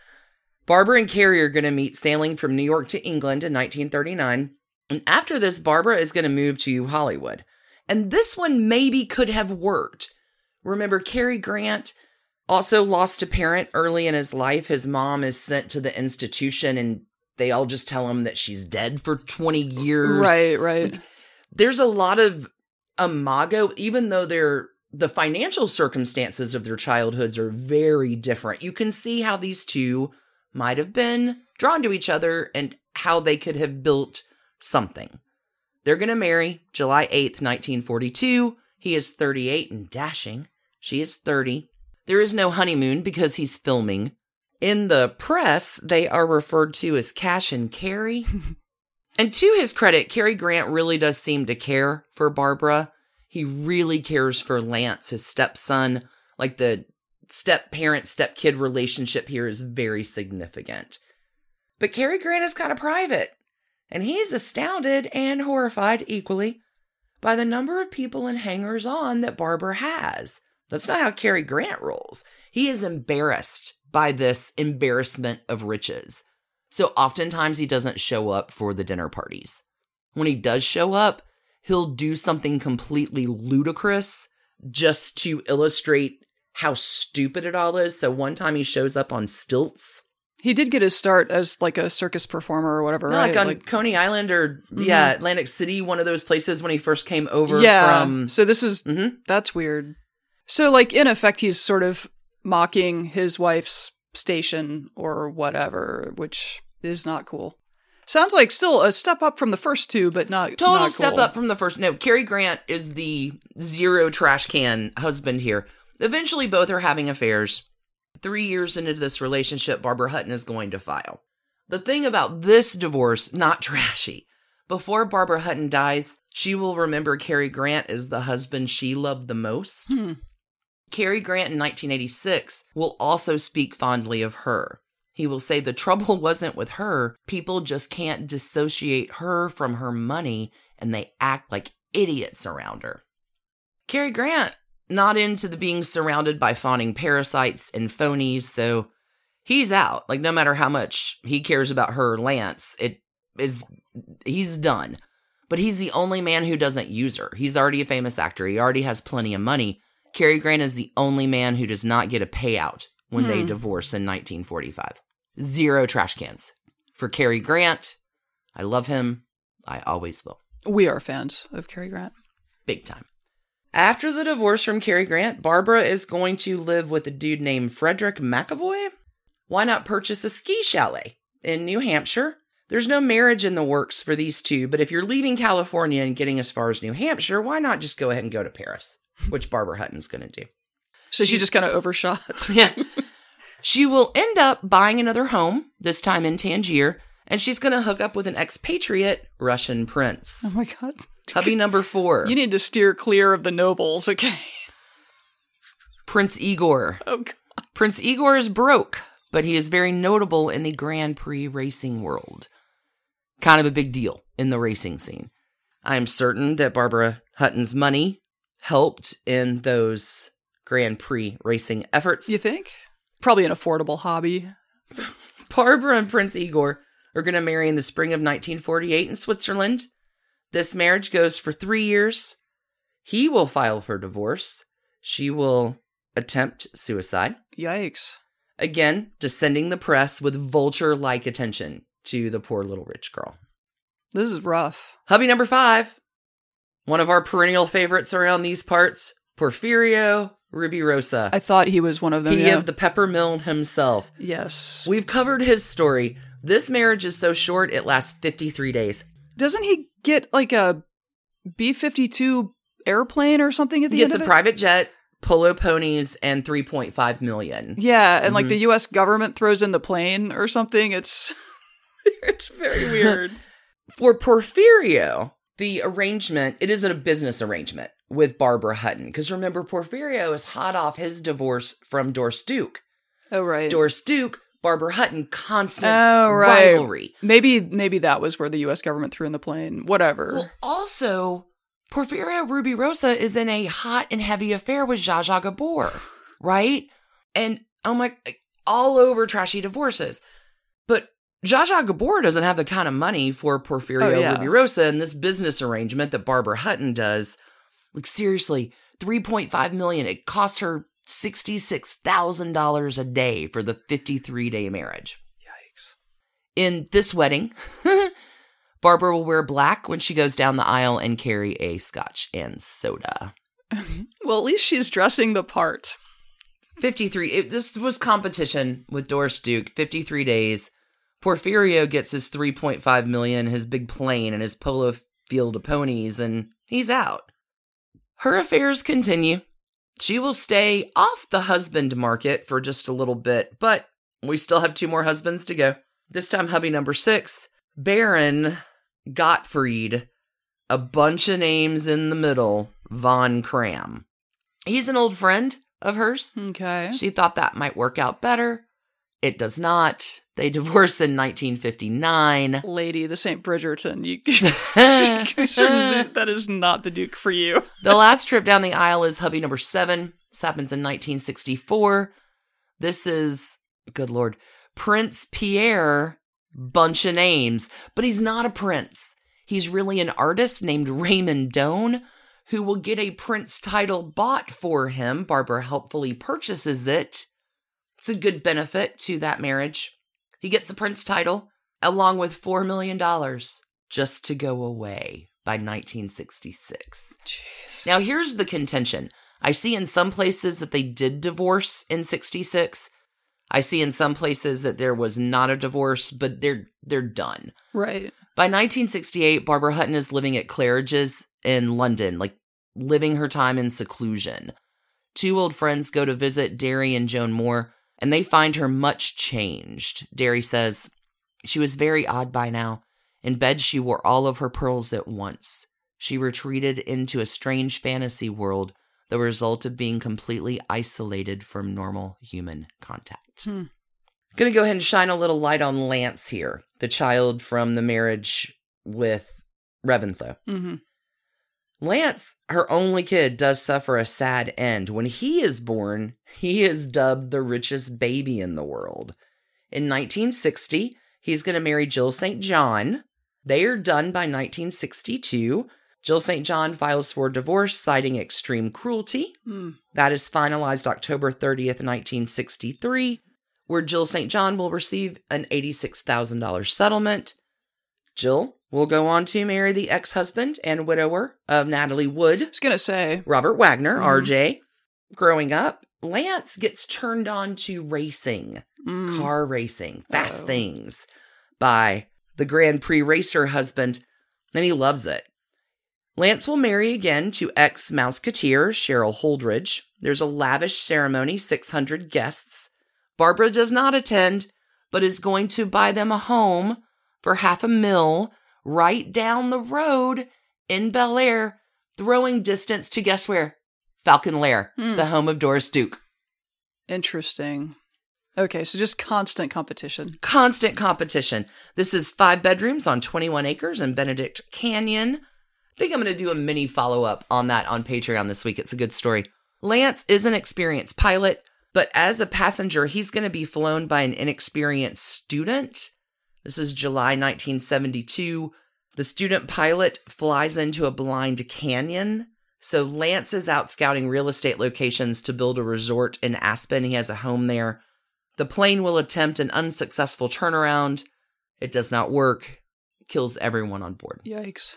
A: Barbara and Cary are going to meet sailing from New York to England in nineteen thirty-nine. And after this, Barbara is going to move to Hollywood. And this one maybe could have worked. Remember, Cary Grant also lost a parent early in his life. His mom is sent to the institution and they all just tell him that she's dead for twenty years.
B: Right, right.
A: Like, there's a lot of imago, even though they're the financial circumstances of their childhoods are very different. You can see how these two might have been drawn to each other and how they could have built something. They're going to marry July eighth, nineteen forty-two. He is thirty-eight and dashing. She is thirty. There is no honeymoon because he's filming. In the press, they are referred to as Cash and Cary. And to his credit, Cary Grant really does seem to care for Barbara. He really cares for Lance, his stepson. Like the step-parent, step-kid relationship here is very significant. But Cary Grant is kind of private. And he's astounded and horrified equally by the number of people and hangers-on that Barbara has. That's not how Cary Grant rolls. He is embarrassed by this embarrassment of riches. So oftentimes he doesn't show up for the dinner parties. When he does show up, he'll do something completely ludicrous just to illustrate how stupid it all is. So one time he shows up on stilts.
B: He did get his start as like a circus performer or whatever,
A: No,
B: right?
A: like on
B: like,
A: Coney Island or,
B: Mhm.
A: yeah, Atlantic City, one of those places when he first came over
B: yeah.
A: from...
B: So this is,
A: Mhm.
B: that's weird. So like in effect, he's sort of mocking his wife's station or whatever, which is not cool. Sounds like still a step up from the first two, but not
A: Total
B: not
A: step
B: cool.
A: up from the first. No, Cary Grant is the zero trash can husband here. Eventually, both are having affairs. Three years into this relationship, Barbara Hutton is going to file. The thing about this divorce, not trashy. Before Barbara Hutton dies, she will remember Cary Grant as the husband she loved the most.
B: Hmm.
A: Cary Grant in nineteen eighty-six will also speak fondly of her. He will say the trouble wasn't with her. People just can't dissociate her from her money, and they act like idiots around her. Cary Grant, not into the being surrounded by fawning parasites and phonies, so he's out. Like, no matter how much he cares about her, Lance, it is, he's done. But he's the only man who doesn't use her. He's already a famous actor. He already has plenty of money. Cary Grant is the only man who does not get a payout when
B: Hmm.
A: they divorce in nineteen forty-five. Zero trash cans. For Cary Grant, I love him. I always will.
B: We are fans of Cary Grant.
A: Big time. After the divorce from Cary Grant, Barbara is going to live with a dude named Frederick McAvoy. Why not purchase a ski chalet in New Hampshire? There's no marriage in the works for these two, but if you're leaving California and getting as far as New Hampshire, why not just go ahead and go to Paris? Which Barbara Hutton's going to do.
B: So she
A: She's-
B: just kind of overshot.
A: Yeah. She will end up buying another home, this time in Tangier, and she's going to hook up with an expatriate Russian prince.
B: Oh my God.
A: Hubby number four,
B: You need to steer clear of the nobles, okay?
A: Prince Igor.
B: Oh God.
A: Prince Igor is broke, but he is very notable in the Grand Prix racing world. Kind of a big deal in the racing scene. I am certain that Barbara Hutton's money helped in those Grand Prix racing efforts.
B: You think? Probably an affordable hobby.
A: Barbara and Prince Igor are going to marry in the spring of nineteen forty-eight in Switzerland. This marriage goes for three years. He will file for divorce. She will attempt suicide.
B: Yikes.
A: Again, descending the press with vulture-like attention to the poor little rich girl.
B: This is rough.
A: Hubby number five. One of our perennial favorites around these parts, Porfirio Rubirosa.
B: I thought he was one of them.
A: he
B: yeah.
A: of the peppermill himself.
B: Yes.
A: We've covered his story. This marriage is so short, it lasts fifty-three days.
B: Doesn't he get like a B fifty-two airplane or something at the
A: He gets
B: end
A: a
B: of it?
A: private jet, polo ponies, and three point five million.
B: Yeah, and like
A: Mhm.
B: the U S government throws in the plane or something. It's it's very weird.
A: For Porfirio, the arrangement, it isn't a business arrangement with Barbara Hutton. Because remember, Porfirio is hot off his divorce from Doris Duke.
B: Oh, right.
A: Doris Duke Barbara Hutton, constant
B: Oh, right.
A: rivalry.
B: Maybe maybe that was where the U S government threw in the plane. Whatever.
A: Well, also, Porfirio Rubirosa is in a hot and heavy affair with Zsa Zsa Gabor, right? And, oh my, all over trashy divorces. But Zsa Zsa Gabor doesn't have the kind of money for Porfirio
B: Oh, yeah.
A: Rubirosa, and this business arrangement that Barbara Hutton does, like seriously, three point five million dollars. It costs her sixty-six thousand dollars a day for the fifty-three day marriage.
B: Yikes.
A: In this wedding, Barbara will wear black when she goes down the aisle and carry a scotch and soda.
B: Well, at least she's dressing the part.
A: fifty-three. It, this was competition with Doris Duke. fifty-three days. Porfirio gets his three point five million dollars, his big plane, and his polo field of ponies, and he's out. Her affairs continue. She will stay off the husband market for just a little bit, but we still have two more husbands to go. This time, hubby number six, Baron Gottfried, a bunch of names in the middle, von Cram. He's an old friend of hers.
B: Okay.
A: She thought that might work out better. It does not. They divorced in nineteen fifty-nine.
B: Lady, the Saint Bridgerton. You, that is not the Duke for you.
A: The last trip down the aisle is hubby number seven. This happens in nineteen sixty-four. This is, good Lord, Prince Pierre, bunch of names, but he's not a prince. He's really an artist named Raymond Doan, who will get a prince title bought for him. Barbara helpfully purchases it. It's a good benefit to that marriage. He gets the prince title along with four million dollars just to go away by nineteen sixty-six.
B: Jeez.
A: Now, here's the contention. I see in some places that they did divorce in sixty-six. I see in some places that there was not a divorce, but they're they're done.
B: Right.
A: By nineteen sixty-eight, Barbara Hutton is living at Claridge's in London, like living her time in seclusion. Two old friends go to visit Derry and Joan Moore, and they find her much changed. Derry says, she was very odd by now. In bed, she wore all of her pearls at once. She retreated into a strange fantasy world, the result of being completely isolated from normal human contact.
B: Hmm.
A: I'm going to go ahead and shine a little light on Lance here, the child from the marriage with Reventlow.
B: Mm-hmm.
A: Lance, her only kid, does suffer a sad end. When he is born, he is dubbed the richest baby in the world. In nineteen sixty, he's going to marry Jill Saint John. They are done by nineteen sixty-two. Jill Saint John files for divorce, citing extreme cruelty.
B: Mm.
A: That is finalized October thirtieth, nineteen sixty-three, where Jill Saint John will receive an eighty-six thousand dollars settlement. Jill will go on to marry the ex-husband and widower of Natalie Wood,
B: I was going to say.
A: Robert Wagner,
B: Mhm.
A: R J. Growing up, Lance gets turned on to racing,
B: Mm.
A: car racing, fast
B: Oh.
A: things, by the Grand Prix racer husband, and he loves it. Lance will marry again to ex-Mouseketeer Cheryl Holdridge. There's a lavish ceremony, six hundred guests. Barbara does not attend, but is going to buy them a home for half a mil right down the road in Bel Air, throwing distance to guess where? Falcon Lair,
B: Hmm.
A: the home of Doris Duke.
B: Interesting. Okay, so just constant competition.
A: Constant competition. This is five bedrooms on twenty-one acres in Benedict Canyon. I think I'm going to do a mini follow-up on that on Patreon this week. It's a good story. Lance is an experienced pilot, but as a passenger, he's going to be flown by an inexperienced student. This is July nineteen seventy-two. The student pilot flies into a blind canyon. So Lance is out scouting real estate locations to build a resort in Aspen. He has a home there. The plane will attempt an unsuccessful turnaround. It does not work. Kills everyone on board.
B: Yikes.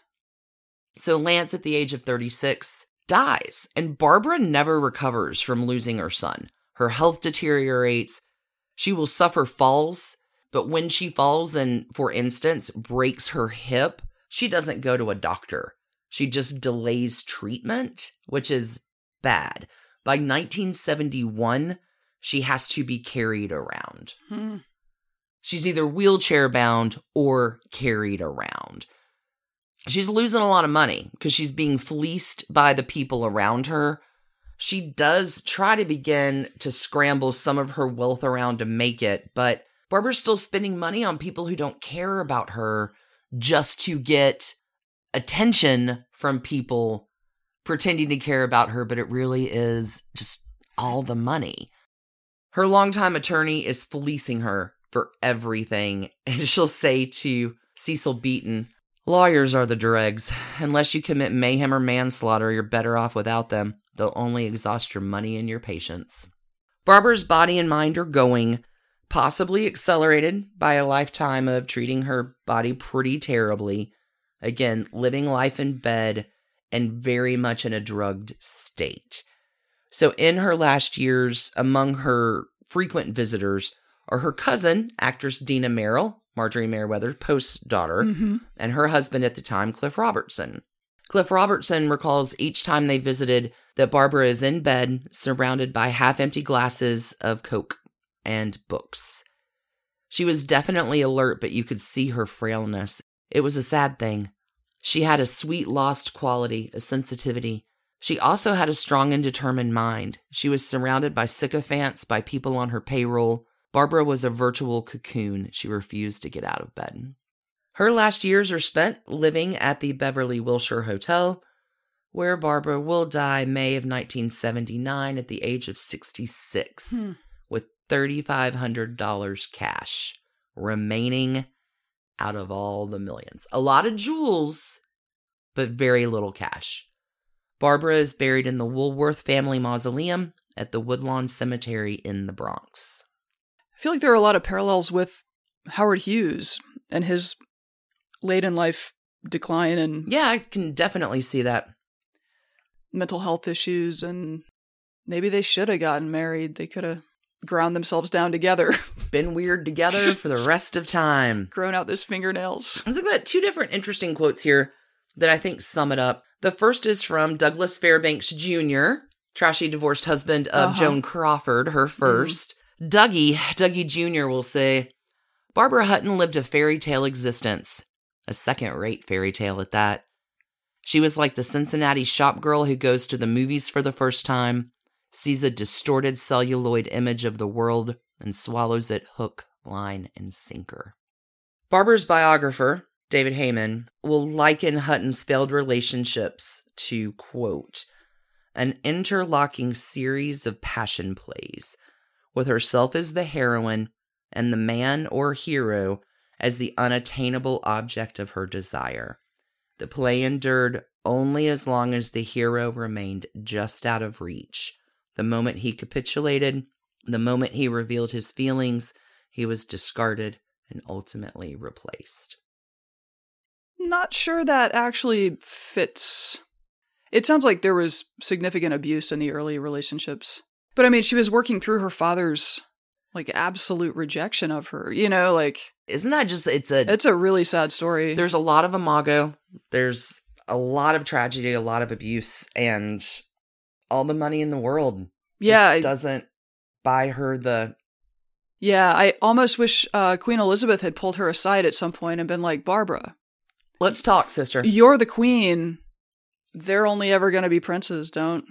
A: So Lance, at the age of thirty-six, dies, and Barbara never recovers from losing her son. Her health deteriorates. She will suffer falls, but when she falls and, for instance, breaks her hip, she doesn't go to a doctor. She just delays treatment, which is bad. By nineteen seventy-one, she has to be carried around.
B: Hmm.
A: She's either wheelchair bound or carried around. She's losing a lot of money because she's being fleeced by the people around her. She does try to begin to scramble some of her wealth around to make it, but Barbara's still spending money on people who don't care about her just to get attention from people pretending to care about her, but it really is just all the money. Her longtime attorney is fleecing her for everything, and she'll say to Cecil Beaton, "Lawyers are the dregs. Unless you commit mayhem or manslaughter, you're better off without them. They'll only exhaust your money and your patience." Barbara's body and mind are going, possibly accelerated by a lifetime of treating her body pretty terribly. Again, living life in bed and very much in a drugged state. So in her last years, among her frequent visitors are her cousin, actress Dina Merrill, Marjorie Merriweather Post's daughter,
B: Mm-hmm.
A: and her husband at the time, Cliff Robertson. Cliff Robertson recalls each time they visited that Barbara is in bed, surrounded by half-empty glasses of Coke and books. She was definitely alert, but you could see her frailness. It was a sad thing. She had a sweet lost quality, a sensitivity. She also had a strong and determined mind. She was surrounded by sycophants, by people on her payroll. Barbara was a virtual cocoon. She refused to get out of bed. Her last years are spent living at the Beverly Wilshire Hotel, where Barbara will die May of nineteen seventy-nine at the age of sixty-six,
B: Hmm.
A: with three thousand five hundred dollars cash remaining out of all the millions. A lot of jewels, but very little cash. Barbara is buried in the Woolworth family mausoleum at the Woodlawn Cemetery in the Bronx.
B: I feel like there are a lot of parallels with Howard Hughes and his late in life decline and
A: Yeah, I can definitely see that.
B: mental health issues, and maybe they should have gotten married. They could have ground themselves down together,
A: Been weird together for the rest of time.
B: grown out those fingernails.
A: I've got two different interesting quotes here that I think sum it up. The first is from Douglas Fairbanks Junior, trashy divorced husband of
B: Uh-huh.
A: Joan Crawford, her first. Dougie, Dougie Junior will say, Barbara Hutton lived a fairy tale existence, a second-rate fairy tale at that. She was like the Cincinnati shop girl who goes to the movies for the first time, sees a distorted celluloid image of the world, and swallows it hook, line, and sinker. Barbara's biographer, David Heyman, will liken Hutton's failed relationships to, quote, an interlocking series of passion plays, with herself as the heroine and the man or hero as the unattainable object of her desire. The play endured only as long as the hero remained just out of reach. The moment he capitulated, the moment he revealed his feelings, he was discarded and ultimately replaced.
B: Not sure that actually fits. It sounds like there was significant abuse in the early relationships. But I mean, she was working through her father's like absolute rejection of her, you know, like
A: Isn't that just, it's a,
B: it's a really sad story.
A: there's a lot of imago, there's a lot of tragedy, a lot of abuse, and all the money in the world
B: yeah, I-
A: just doesn't buy her the,
B: yeah, I almost wish uh, Queen Elizabeth had pulled her aside at some point and been like, Barbara,
A: let's talk, sister.
B: you're the queen. They're only ever going to be princes. Don't.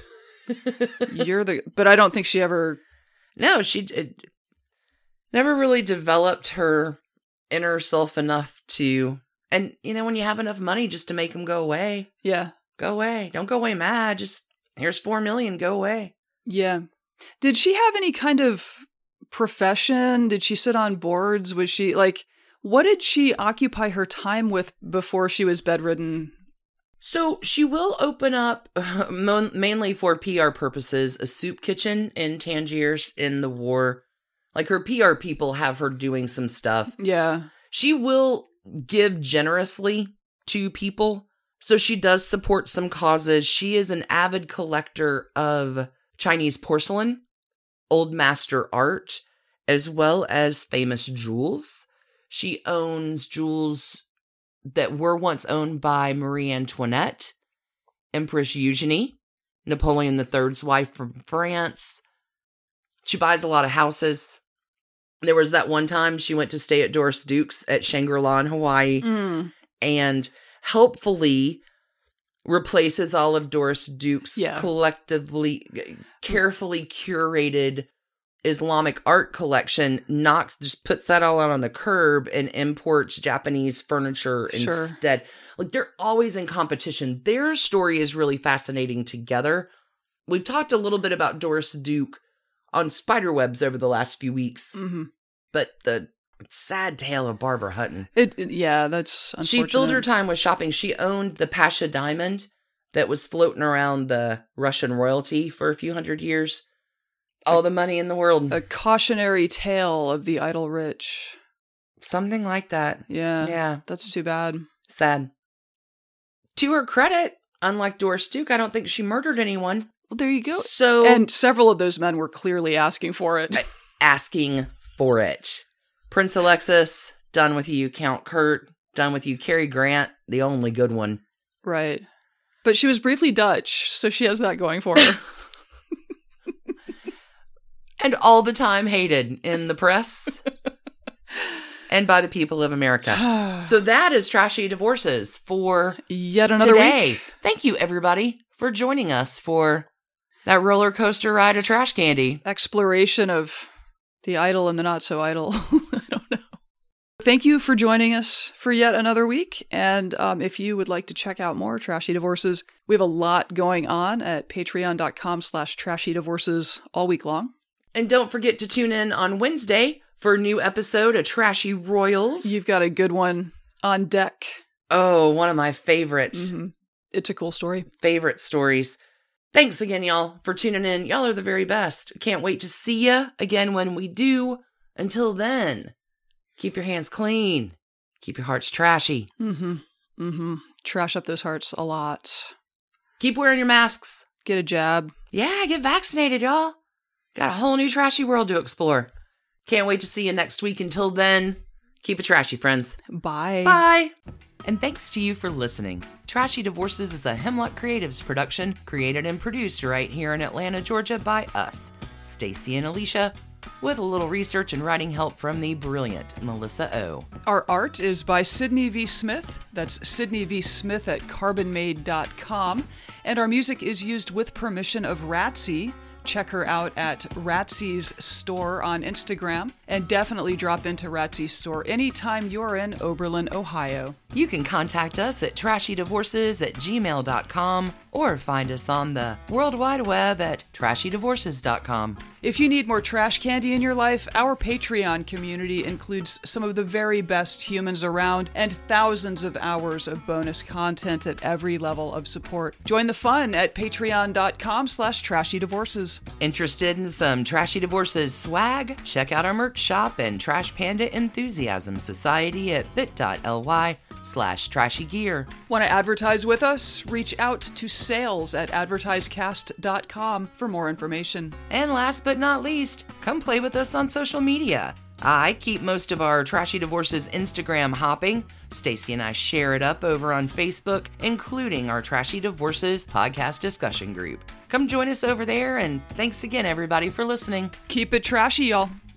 B: You're the. But I don't think she ever.
A: No, she it, never really developed her inner self enough to, and you know, when you have enough money just to make them go away,
B: Yeah.
A: go away. Don't go away mad. Just, here's four million, go away.
B: Yeah. Did she have any kind of profession? Did she sit on boards? Was she like, what did she occupy her time with before she was bedridden?
A: So she will open up, uh, mo- mainly for P R purposes, a soup kitchen in Tangiers in the war. Like her P R people have her doing some stuff.
B: Yeah.
A: She will give generously to people. So she does support some causes. She is an avid collector of Chinese porcelain, old master art, as well as famous jewels. She owns jewels that were once owned by Marie Antoinette, Empress Eugenie, Napoleon the Third's wife from France. She buys a lot of houses. There was that one time she went to stay at Doris Duke's at Shangri-La in Hawaii
B: Mm.
A: and helpfully replaces all of Doris Duke's
B: Yeah.
A: collectively, carefully curated Islamic art collection knocks, just puts that all out on the curb and imports Japanese furniture
B: Sure.
A: instead. Like, they're always in competition. Their story is really fascinating together. We've talked a little bit about Doris Duke on Spiderwebs over the last few weeks,
B: Mm-hmm.
A: but the sad tale of Barbara Hutton.
B: It, it- yeah, that's unfortunate.
A: She filled her time with shopping. She owned the Pasha diamond that was floating around the Russian royalty for a few hundred years. All the money in the world.
B: A cautionary tale of the idle rich.
A: Something like that.
B: Yeah.
A: Yeah.
B: That's too bad.
A: Sad. To her credit, unlike Doris Duke, I don't think she murdered anyone.
B: Well, there you go.
A: So,
B: And several of those men were clearly asking for it.
A: asking for it. Prince Alexis, done with you. Count Kurt, done with you. Cary Grant, the only good one.
B: Right. But she was briefly Dutch, so she has that going for her.
A: And all the time hated in the press and by the people of America. So that is Trashy Divorces for
B: Yet another
A: today.
B: week.
A: Thank you, everybody, for joining us for that roller coaster ride of trash candy.
B: Exploration of the idle and the not so idle. I don't know. Thank you for joining us for yet another week. And um, if you would like to check out more Trashy Divorces, we have a lot going on at patreon.com slash trashy divorces all week long.
A: And don't forget to tune in on Wednesday for a new episode of Trashy Royals.
B: You've got a good one on deck.
A: Oh, one of my favorite,
B: Mm-hmm. It's a cool story.
A: favorite stories. Thanks again, y'all, for tuning in. Y'all are the very best. Can't wait to see ya again when we do. Until then, keep your hands clean. Keep your hearts trashy.
B: Mm-hmm. Mm-hmm. Trash up those hearts a lot.
A: Keep wearing your masks.
B: Get a jab.
A: Yeah, get vaccinated, y'all. Got a whole new trashy world to explore. Can't wait to see you next week. Until then, keep it trashy, friends.
B: Bye.
A: Bye. And thanks to you for listening. Trashy Divorces is a Hemlock Creatives production, created and produced right here in Atlanta, Georgia by us, Stacy and Alicia, with a little research and writing help from the brilliant Melissa O.
B: Our art is by Sydney V. Smith. That's Sydney V. Smith at carbon made dot com. And our music is used with permission of Ratsy. Check her out at Ratsy's store on Instagram. And definitely drop into Ratsy's store anytime you're in Oberlin, Ohio.
A: You can contact us at trashydivorces at gmail dot com or find us on the World Wide Web at trashy divorces dot com.
B: If you need more trash candy in your life, our Patreon community includes some of the very best humans around and thousands of hours of bonus content at every level of support. Join the fun at patreon.com slash trashy divorces.
A: Interested in some Trashy Divorces swag? Check out our merch shop and Trash Panda Enthusiasm Society at bit.ly slash trashy gear.
B: Want to advertise with us? Reach out to sales at advertisecast dot com for more information.
A: And last but not least, come play with us on social media. I keep most of our Trashy Divorces Instagram hopping. Stacy and I share it up over on Facebook, including our Trashy Divorces podcast discussion group. Come join us over there, and thanks again, everybody, for listening.
B: Keep it trashy, y'all.